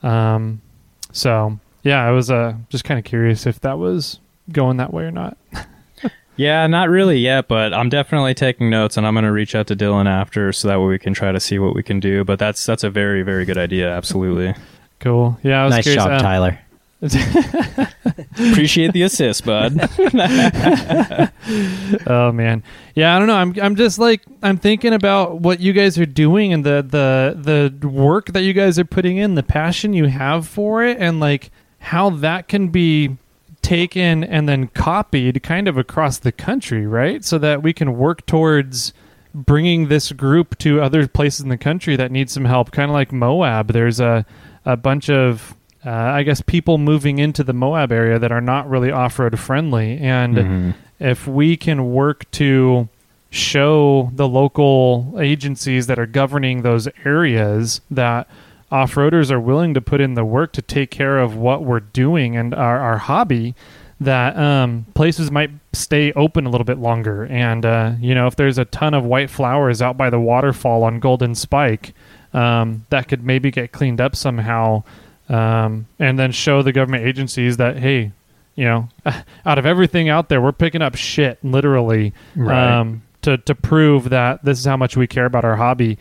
So yeah, I was just kind of curious if that was going that way or not. Yeah, not really yet, but I'm definitely taking notes, and I'm going to reach out to Dylan after so that way we can try to see what we can do. But that's a very, very good idea. Absolutely. Cool. Yeah, I was Nice curious. job, Tyler. Appreciate the assist, bud. Oh man, yeah. I don't know. I'm just like, I'm thinking about what you guys are doing and the work that you guys are putting in, the passion you have for it, and like how that can be taken and then copied kind of across the country, right? So that we can work towards bringing this group to other places in the country that need some help. Kind of like Moab. There's a bunch of I guess people moving into the Moab area that are not really off-road friendly. And if we can work to show the local agencies that are governing those areas that off-roaders are willing to put in the work to take care of what we're doing and our hobby, that places might stay open a little bit longer. And, if there's a ton of white flowers out by the waterfall on Golden Spike, that could maybe get cleaned up somehow. And then show the government agencies that, hey, out of everything out there, we're picking up shit, literally, Right. to prove that this is how much we care about our hobby.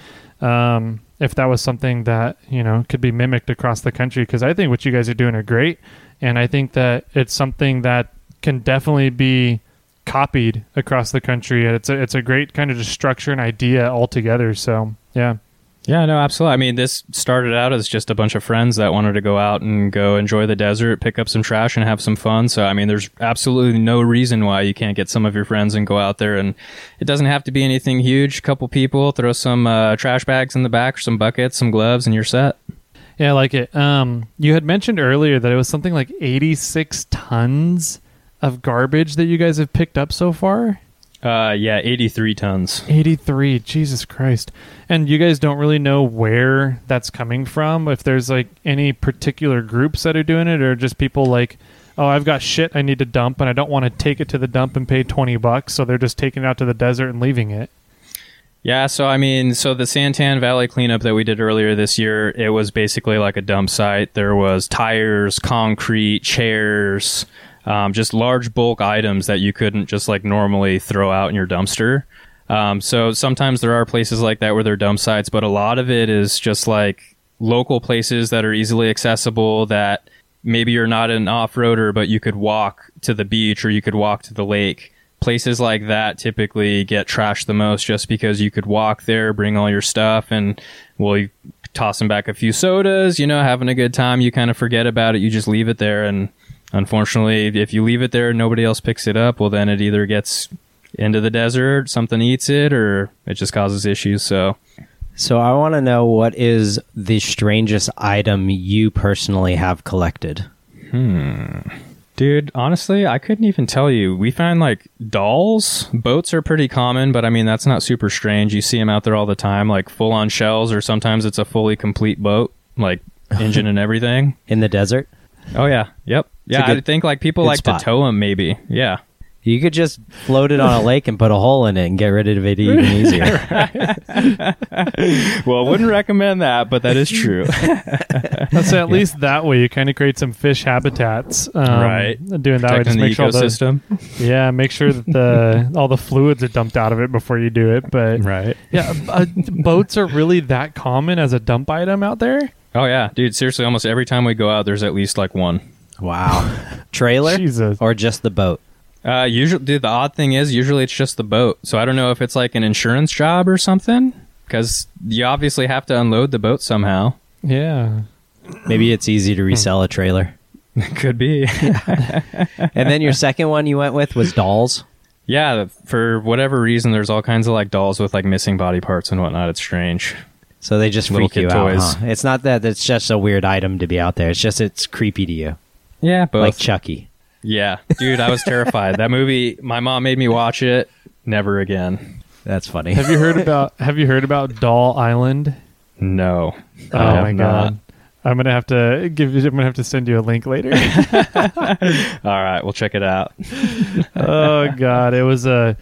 If that was something that, could be mimicked across the country, because I think what you guys are doing are great. And I think that it's something that can definitely be copied across the country. And it's a great kind of just structure and idea altogether. So, yeah. Yeah, no, absolutely. I mean, this started out as just a bunch of friends that wanted to go out and go enjoy the desert, pick up some trash, and have some fun. So, I mean, there's absolutely no reason why you can't get some of your friends and go out there. And it doesn't have to be anything huge. A couple people, throw some trash bags in the back, or some buckets, some gloves, and you're set. Yeah, I like it. You had mentioned earlier that it was something like 86 tons of garbage that you guys have picked up so far. Yeah, 83 tons. 83, Jesus Christ. And you guys don't really know where that's coming from, if there's like any particular groups that are doing it, or just people like, oh, I've got shit I need to dump and I don't want to take it to the dump and pay $20, so they're just taking it out to the desert and leaving it. Yeah, so the Santan Valley cleanup that we did earlier this year, it was basically like a dump site. There was tires, concrete, chairs, just large bulk items that you couldn't just like normally throw out in your dumpster. So sometimes there are places like that where they're dump sites, but a lot of it is just like local places that are easily accessible, that maybe you're not an off-roader, but you could walk to the beach or you could walk to the lake. Places like that typically get trashed the most, just because you could walk there, bring all your stuff, and you tossing back a few sodas, having a good time. You kind of forget about it. You just leave it there. And unfortunately, if you leave it there and nobody else picks it up, well, then it either gets into the desert, something eats it, or it just causes issues. So I want to know, what is the strangest item you personally have collected? Dude, honestly, I couldn't even tell you. We find like dolls. Boats are pretty common, but I mean, that's not super strange. You see them out there all the time, like full on shells, or sometimes it's a fully complete boat, like engine and everything. In the desert? Oh, yeah. Yep. Yeah, I think like people like spot. to tow them, maybe. Yeah. You could just float it on a lake and put a hole in it and get rid of it even easier. Well, wouldn't recommend that, but that is true. So at least that way you kind of create some fish habitats. Right. Doing that way, just Protecting make the sure ecosystem. make sure that all the fluids are dumped out of it before you do it. But Right. yeah, boats are really that common as a dump item out there? Oh, yeah. Dude, seriously, almost every time we go out, there's at least like one. Wow. Trailer? Jesus. Or just the boat? Usually, dude, the odd thing is usually it's just the boat. So I don't know if it's like an insurance job or something, because you obviously have to unload the boat somehow. Yeah. Maybe it's easy to resell a trailer. Could be. And then your second one you went with was dolls? Yeah, for whatever reason, there's all kinds of like dolls with like missing body parts and whatnot. It's strange. So they just Little freak you kid out, toys. huh? It's not that it's just a weird item to be out there. It's just it's creepy to you. Yeah, both. Like Chucky. Yeah, dude, I was terrified. That movie, my mom made me watch it. Never again. That's funny. Have you heard about Doll Island? No. Oh my god. I'm gonna have to send you a link later. All right, we'll check it out. Oh god, it was a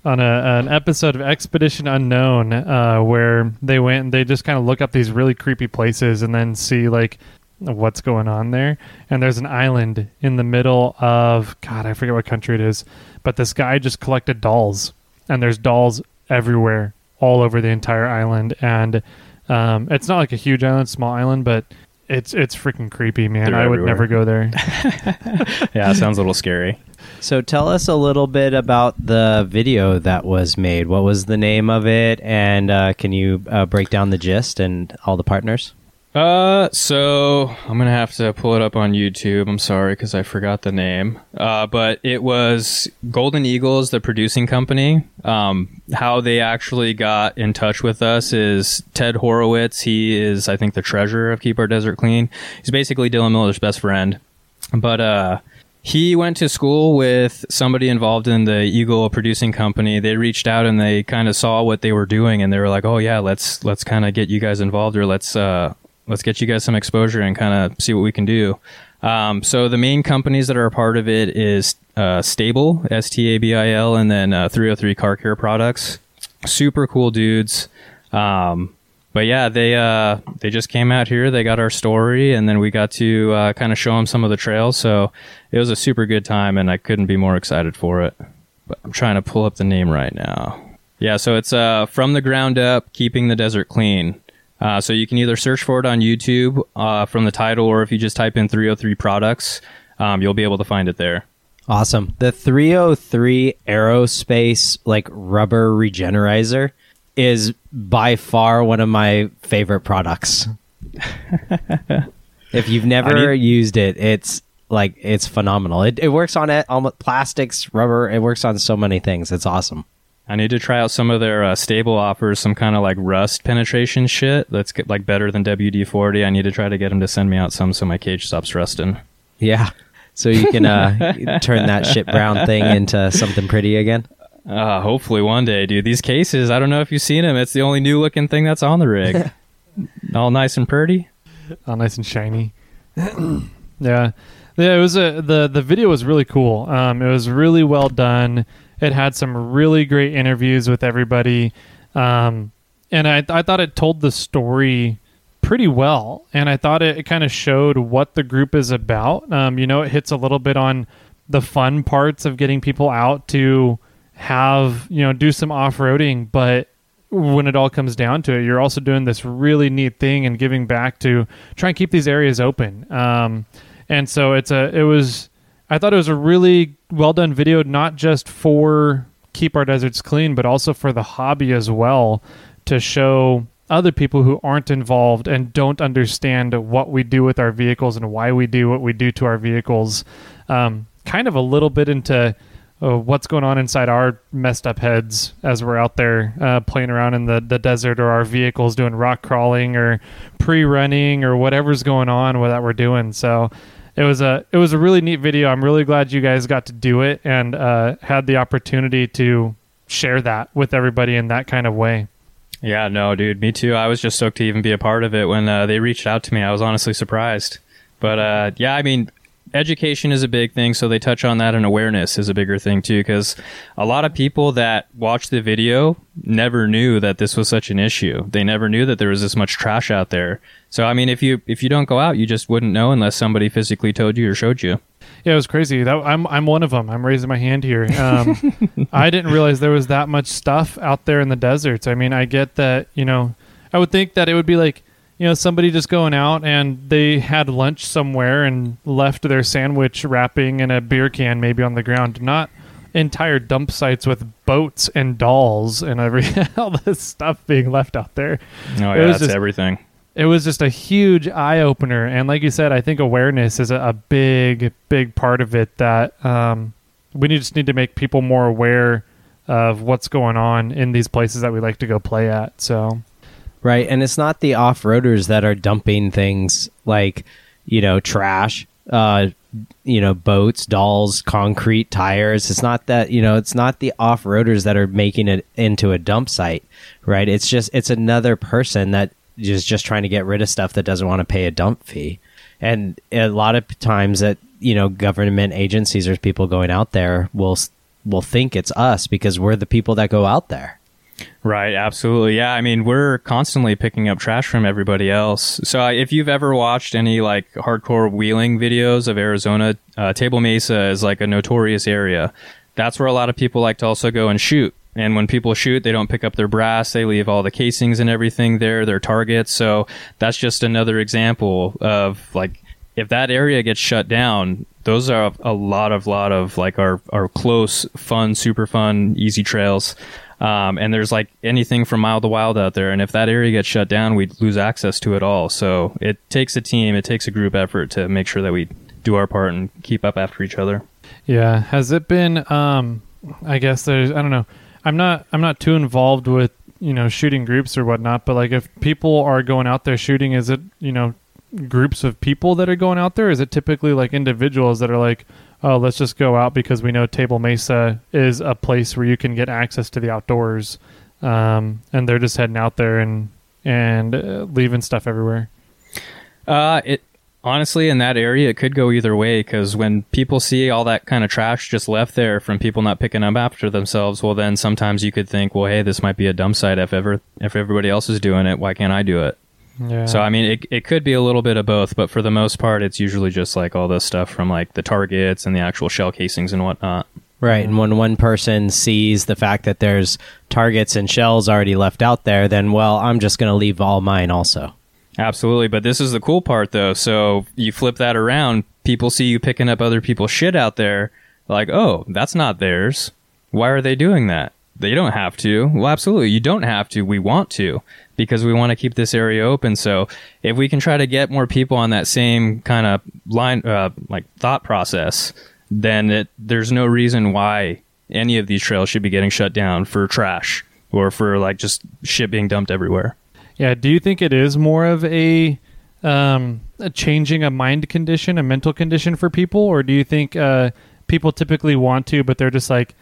on an episode of Expedition Unknown where they went and they just kind of look up these really creepy places and then see like what's going on there. And there's an island in the middle of, God, I forget what country it is, but this guy just collected dolls, and there's dolls everywhere, all over the entire island. And it's not like a huge island, small island, but it's freaking creepy, man. They're I would everywhere. never go there. Yeah, it sounds a little scary. So tell us a little bit about the video that was made. What was the name of it? And can you break down the gist and all the partners? So I'm gonna have to pull it up on YouTube. I'm sorry because I forgot the name. But it was Golden Eagles, the producing company. How they actually got in touch with us is Ted Horowitz. He is, I think, the treasurer of Keep Our Desert Clean. He's basically Dylan Miller's best friend. But he went to school with somebody involved in the Eagle producing company. They reached out and they kind of saw what they were doing, and they were like, "Oh yeah, let's kind of get you guys involved, or let's get you guys some exposure and kind of see what we can do." So the main companies that are a part of it is Stable, Stabil, and then 303 Car Care Products. Super cool dudes. But yeah, they just came out here. They got our story, and then we got to kind of show them some of the trails. So it was a super good time, and I couldn't be more excited for it. But I'm trying to pull up the name right now. Yeah, so it's From the Ground Up, Keeping the Desert Clean. So you can either search for it on YouTube from the title, or if you just type in 303 Products, you'll be able to find it there. Awesome. The 303 Aerospace like rubber regenerizer is by far one of my favorite products. If you've never used it, it's phenomenal. It works on it, almost plastics, rubber. It works on so many things. It's awesome. I need to try out some of their Stable offers, some kind of like rust penetration shit that's like better than WD-40. I need to try to get them to send me out some so my cage stops rusting. Yeah. So you can turn that shit brown thing into something pretty again. Hopefully one day, dude. These cases, I don't know if you've seen them. It's the only new looking thing that's on the rig. All nice and pretty. All nice and shiny. Yeah. It was the video was really cool. It was really well done. It had some really great interviews with everybody. And I thought it told the story pretty well. And I thought it kind of showed what the group is about. It hits a little bit on the fun parts of getting people out to have, do some off-roading. But when it all comes down to it, you're also doing this really neat thing and giving back to try and keep these areas open. And so I thought it was a really well done video, not just for Keep Our Deserts Clean, but also for the hobby as well, to show other people who aren't involved and don't understand what we do with our vehicles and why we do what we do to our vehicles. Kind of a little bit into what's going on inside our messed up heads as we're out there playing around in the desert, or our vehicles doing rock crawling or pre-running or whatever's going on with that we're doing. So it was a really neat video. I'm really glad you guys got to do it and had the opportunity to share that with everybody in that kind of way. Yeah, no, dude, me too. I was just stoked to even be a part of it. When they reached out to me, I was honestly surprised. But yeah, I mean, education is a big thing, so they touch on that, and awareness is a bigger thing too, because a lot of people that watched the video never knew that this was such an issue. They never knew that there was this much trash out there. So I mean, if you don't go out, you just wouldn't know unless somebody physically told you or showed you. Yeah, it was crazy. I'm one of them. I'm raising my hand here. I didn't realize there was that much stuff out there in the deserts. I mean, I get that, I would think that it would be like, somebody just going out and they had lunch somewhere and left their sandwich wrapping in a beer can maybe on the ground. Not entire dump sites with boats and dolls and all this stuff being left out there. Oh yeah, that's everything. It was just a huge eye opener. And like you said, I think awareness is a big, big part of it, that we just need to make people more aware of what's going on in these places that we like to go play at. So. Right, and it's not the off-roaders that are dumping things like, trash, boats, dolls, concrete, tires. It's not that, it's not the off-roaders that are making it into a dump site, right? It's another person that is just trying to get rid of stuff that doesn't want to pay a dump fee. And a lot of times that, government agencies or people going out there will will think it's us because we're the people that go out there. Right, absolutely. Yeah, I mean, we're constantly picking up trash from everybody else. So if you've ever watched any like hardcore wheeling videos of Arizona, Table Mesa is like a notorious area. That's where a lot of people like to also go and shoot. And when people shoot, they don't pick up their brass. They leave all the casings and everything there, their targets. So that's just another example of like, if that area gets shut down, those are a lot of like our close, fun, super fun, easy trails. And there's like anything from Mild to Wild out there. And if that area gets shut down, we'd lose access to it all. So it takes a team, it takes a group effort to make sure that we do our part and keep up after each other. Yeah. Has it been, I guess I don't know. I'm not too involved with, shooting groups or whatnot, but like if people are going out there shooting, is it, groups of people that are going out there? Is it typically like individuals that are like, oh, let's just go out because we know Table Mesa is a place where you can get access to the outdoors, and they're just heading out there and leaving stuff everywhere? It honestly, in that area, it could go either way, because when people see all that kind of trash just left there from people not picking up after themselves, well, then sometimes you could think, well, hey, this might be a dump site. If everybody else is doing it, why can't I do it? Yeah. So, I mean, it could be a little bit of both, but for the most part, it's usually just like all this stuff from like the targets and the actual shell casings and whatnot. Right. And when one person sees the fact that there's targets and shells already left out there, then, well, I'm just going to leave all mine also. Absolutely. But this is the cool part, though. So you flip that around, people see you picking up other people's shit out there, like, oh, that's not theirs. Why are they doing that? They don't have to. Well, absolutely. You don't have to. We want to, because we want to keep this area open. So if we can try to get more people on that same kind of line, like thought process, then there's no reason why any of these trails should be getting shut down for trash or for like just shit being dumped everywhere. Yeah. Do you think it is more of a changing a mind condition, a mental condition for people? Or do you think people typically want to, but they're just like,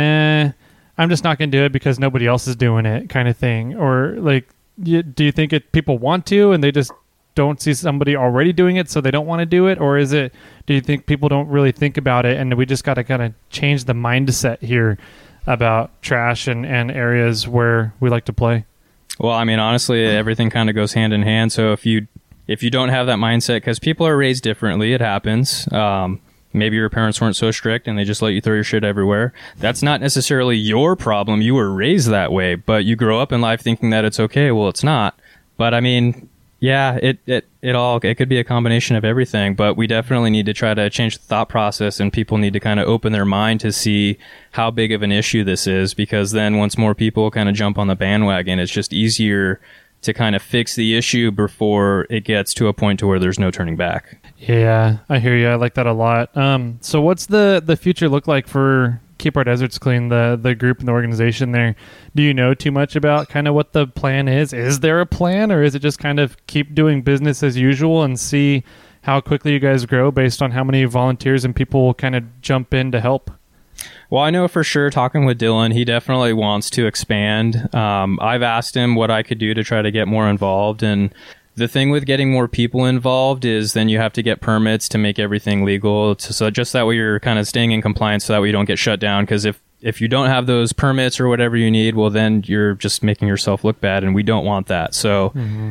I'm just not going to do it because nobody else is doing it, kind of thing? Or like, do you think people want to and they just don't see somebody already doing it, so they don't want to do it? Or do you think people don't really think about it and we just got to kind of change the mindset here about trash and areas where we like to play? Well, I mean, honestly, everything kind of goes hand in hand. So if you don't have that mindset, because people are raised differently, it happens. Maybe your parents weren't so strict and they just let you throw your shit everywhere. That's not necessarily your problem. You were raised that way, but you grow up in life thinking that it's okay. Well, it's not. But I mean, yeah, it could be a combination of everything, but we definitely need to try to change the thought process, and people need to kind of open their mind to see how big of an issue this is, because then once more people kind of jump on the bandwagon, it's just easier to kind of fix the issue before it gets to a point to where there's no turning back. Yeah, I hear you. I like that a lot. So what's the future look like for Keep Our Deserts Clean, the group and the organization there? Do you know too much about kind of what the plan is? Is there a plan, or is it just kind of keep doing business as usual and see how quickly you guys grow based on how many volunteers and people will kind of jump in to help? Well, I know for sure, talking with Dylan, he definitely wants to expand. I've asked him what I could do to try to get more involved. And the thing with getting more people involved is then you have to get permits to make everything legal. So just that way you're kind of staying in compliance, so that way you don't get shut down. Because if you don't have those permits or whatever you need, well, then you're just making yourself look bad, and we don't want that. So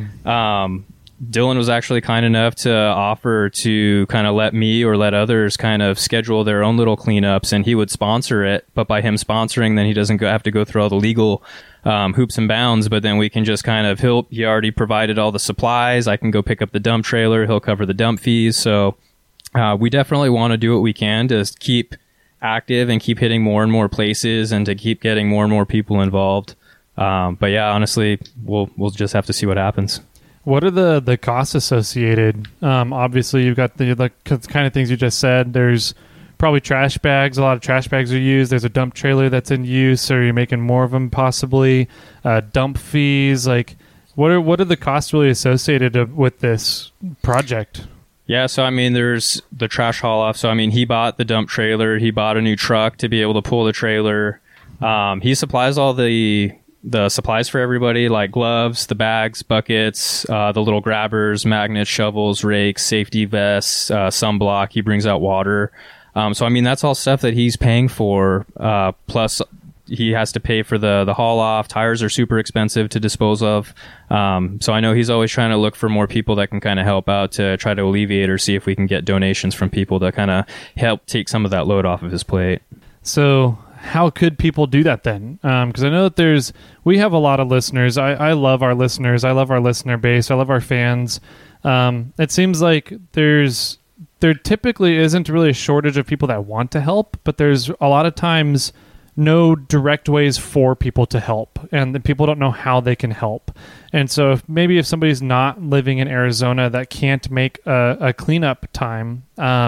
Dylan was actually kind enough to offer to kind of let me or let others kind of schedule their own little cleanups, and he would sponsor it. But by him sponsoring, then he doesn't have to go through all the legal hoops and bounds, but then we can just kind of, he already provided all the supplies. I can go pick up the dump trailer. He'll cover the dump fees. So we definitely want to do what we can to keep active and keep hitting more and more places and to keep getting more and more people involved. But yeah, honestly, we'll just have to see what happens. What are the costs associated? Obviously, you've got the kind of things you just said. There's probably trash bags. A lot of trash bags are used. There's a dump trailer that's in use, or you're making more of them possibly. Dump fees. Like, what are the costs really associated with this project? Yeah, so I mean, there's the trash haul off. So I mean, he bought the dump trailer. He bought a new truck to be able to pull the trailer. He supplies all the supplies for everybody, like gloves, the bags, buckets, the little grabbers, magnets, shovels, rakes, safety vests, sunblock. He brings out water. So I mean, that's all stuff that he's paying for. Plus, he has to pay for the haul off. Tires are super expensive to dispose of. So I know he's always trying to look for more people that can kind of help out to try to alleviate or see if we can get donations from people to kind of help take some of that load off of his plate. So how could people do that then? Because I know that we have a lot of listeners. I love our listeners. I love our listener base. I love our fans. It seems like there typically isn't really a shortage of people that want to help, but there's a lot of times no direct ways for people to help, and the people don't know how they can help. And so if somebody's not living in Arizona that can't make a cleanup time,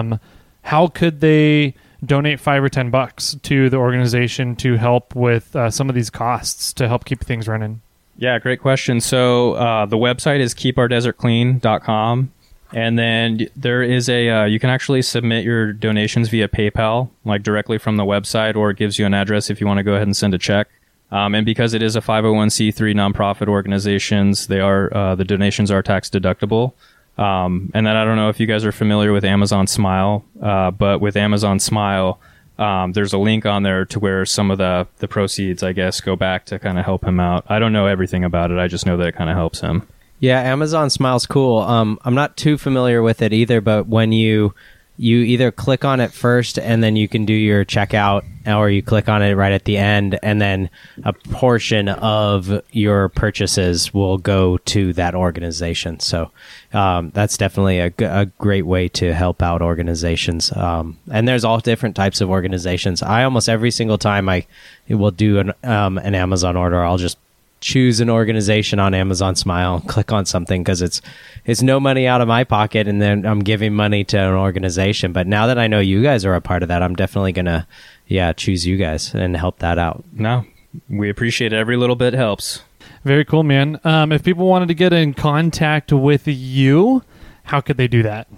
how could they donate $5 or $10 to the organization to help with some of these costs to help keep things running? Yeah, great question. So the website is keepourdesertclean.com. And then there is you can actually submit your donations via PayPal, like directly from the website, or it gives you an address if you want to go ahead and send a check. And because it is a 501c3 nonprofit organizations, the donations are tax deductible. And then I don't know if you guys are familiar with Amazon Smile, but with Amazon Smile, there's a link on there to where some of the proceeds, I guess, go back to kind of help him out. I don't know everything about it. I just know that it kind of helps him. Yeah, Amazon Smile's cool. I'm not too familiar with it either, but when you either click on it first and then you can do your checkout, or you click on it right at the end, and then a portion of your purchases will go to that organization. So that's definitely a great way to help out organizations. And there's all different types of organizations. I almost every single time I will do an Amazon order, I'll just choose an organization on Amazon Smile, click on something, because it's no money out of my pocket, and then I'm giving money to an organization. But now that I know you guys are a part of that, I'm definitely gonna choose you guys and help that out. No, we appreciate it. Every little bit helps. Very cool, man. If people wanted to get in contact with you, how could they do that?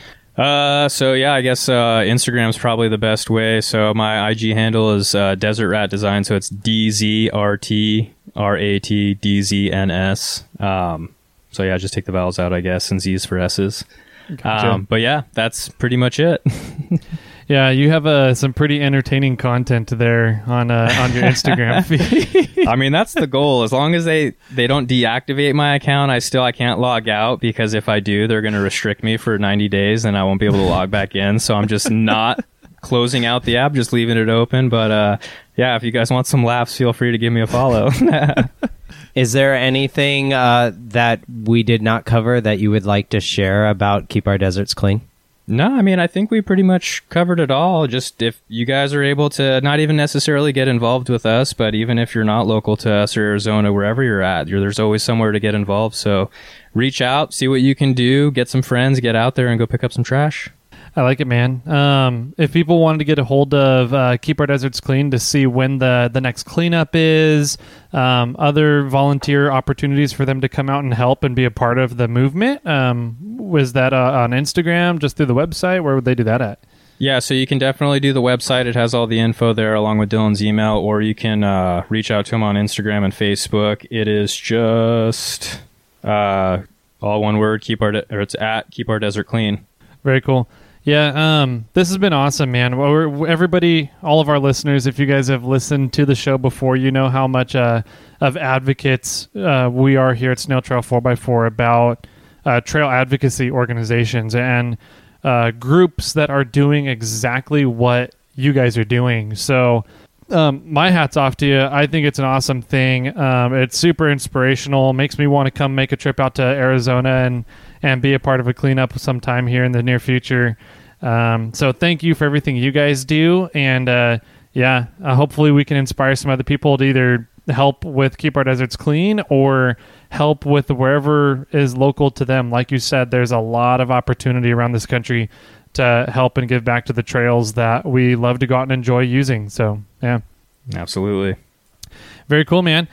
So yeah, I guess Instagram's probably the best way. So my IG handle is Desert Rat Design, so it's DZRTRATDZNS. So yeah, just take the vowels out, I guess, and Z's for S's. Gotcha. But yeah, that's pretty much it. Yeah, you have some pretty entertaining content there on your Instagram feed. I mean, that's the goal. As long as they don't deactivate my account, I can't log out, because if I do, they're going to restrict me for 90 days and I won't be able to log back in. So I'm just not closing out the app, just leaving it open. But yeah, if you guys want some laughs, feel free to give me a follow. Is there anything that we did not cover that you would like to share about Keep Our Deserts Clean? No, I mean, I think we pretty much covered it all. Just if you guys are able to not even necessarily get involved with us, but even if you're not local to us or Arizona, wherever you're at, there's always somewhere to get involved. So reach out, see what you can do, get some friends, get out there and go pick up some trash. I like it, man. If people wanted to get a hold of Keep Our Deserts Clean to see when the next cleanup is, other volunteer opportunities for them to come out and help and be a part of the movement, was that on Instagram, just through the website? Where would they do that at? Yeah, so you can definitely do the website. It has all the info there along with Dylan's email, or you can reach out to him on Instagram and Facebook. It is just all one word, it's at Keep Our Desert Clean. Very cool. Yeah, this has been awesome, man. Everybody, all of our listeners, if you guys have listened to the show before, you know how much of advocates we are here at Snail Trail 4x4 about trail advocacy organizations and groups that are doing exactly what you guys are doing. So my hat's off to you. I think it's an awesome thing. It's super inspirational. Makes me want to come make a trip out to Arizona and be a part of a cleanup sometime here in the near future. So thank you for everything you guys do. And hopefully we can inspire some other people to either help with Keep Our Deserts Clean or help with wherever is local to them. Like you said, there's a lot of opportunity around this country to help and give back to the trails that we love to go out and enjoy using. So, yeah. Absolutely. Very cool, man.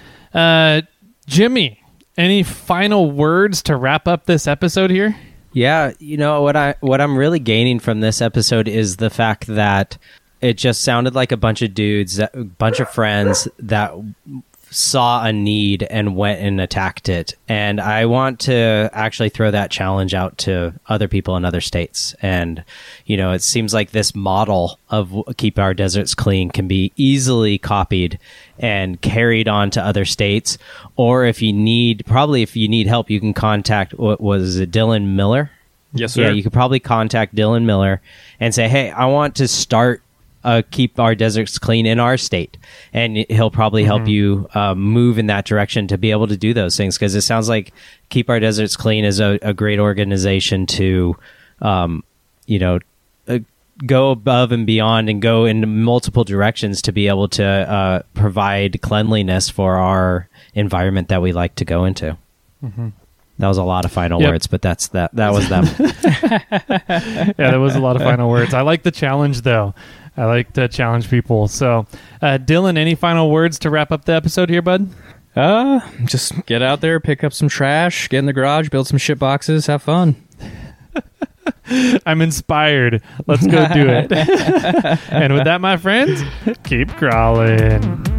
Jimmy, any final words to wrap up this episode here? Yeah, you know what I'm really gaining from this episode is the fact that it just sounded like a bunch of dudes, a bunch of friends that saw a need and went and attacked it. And I want to actually throw that challenge out to other people in other states. And, you know, it seems like this model of Keep Our Deserts Clean can be easily copied and carried on to other states. Or if you need help, you can contact, what was it, Dylan Miller? Yes, sir. Yeah, you could probably contact Dylan Miller and say, hey, I want to start Keep Our Deserts Clean in our state, and he'll probably help you move in that direction to be able to do those things, because it sounds like Keep Our Deserts Clean is a great organization to go above and beyond and go in multiple directions to be able to provide cleanliness for our environment that we like to go into. That was a lot of final words, but that was them. Yeah, that was a lot of final words. I like the challenge, though. I like to challenge people. So, Dylan, any final words to wrap up the episode here, bud? Just get out there, pick up some trash, get in the garage, build some shit boxes, have fun. I'm inspired. Let's go do it. And with that, my friends, keep crawling.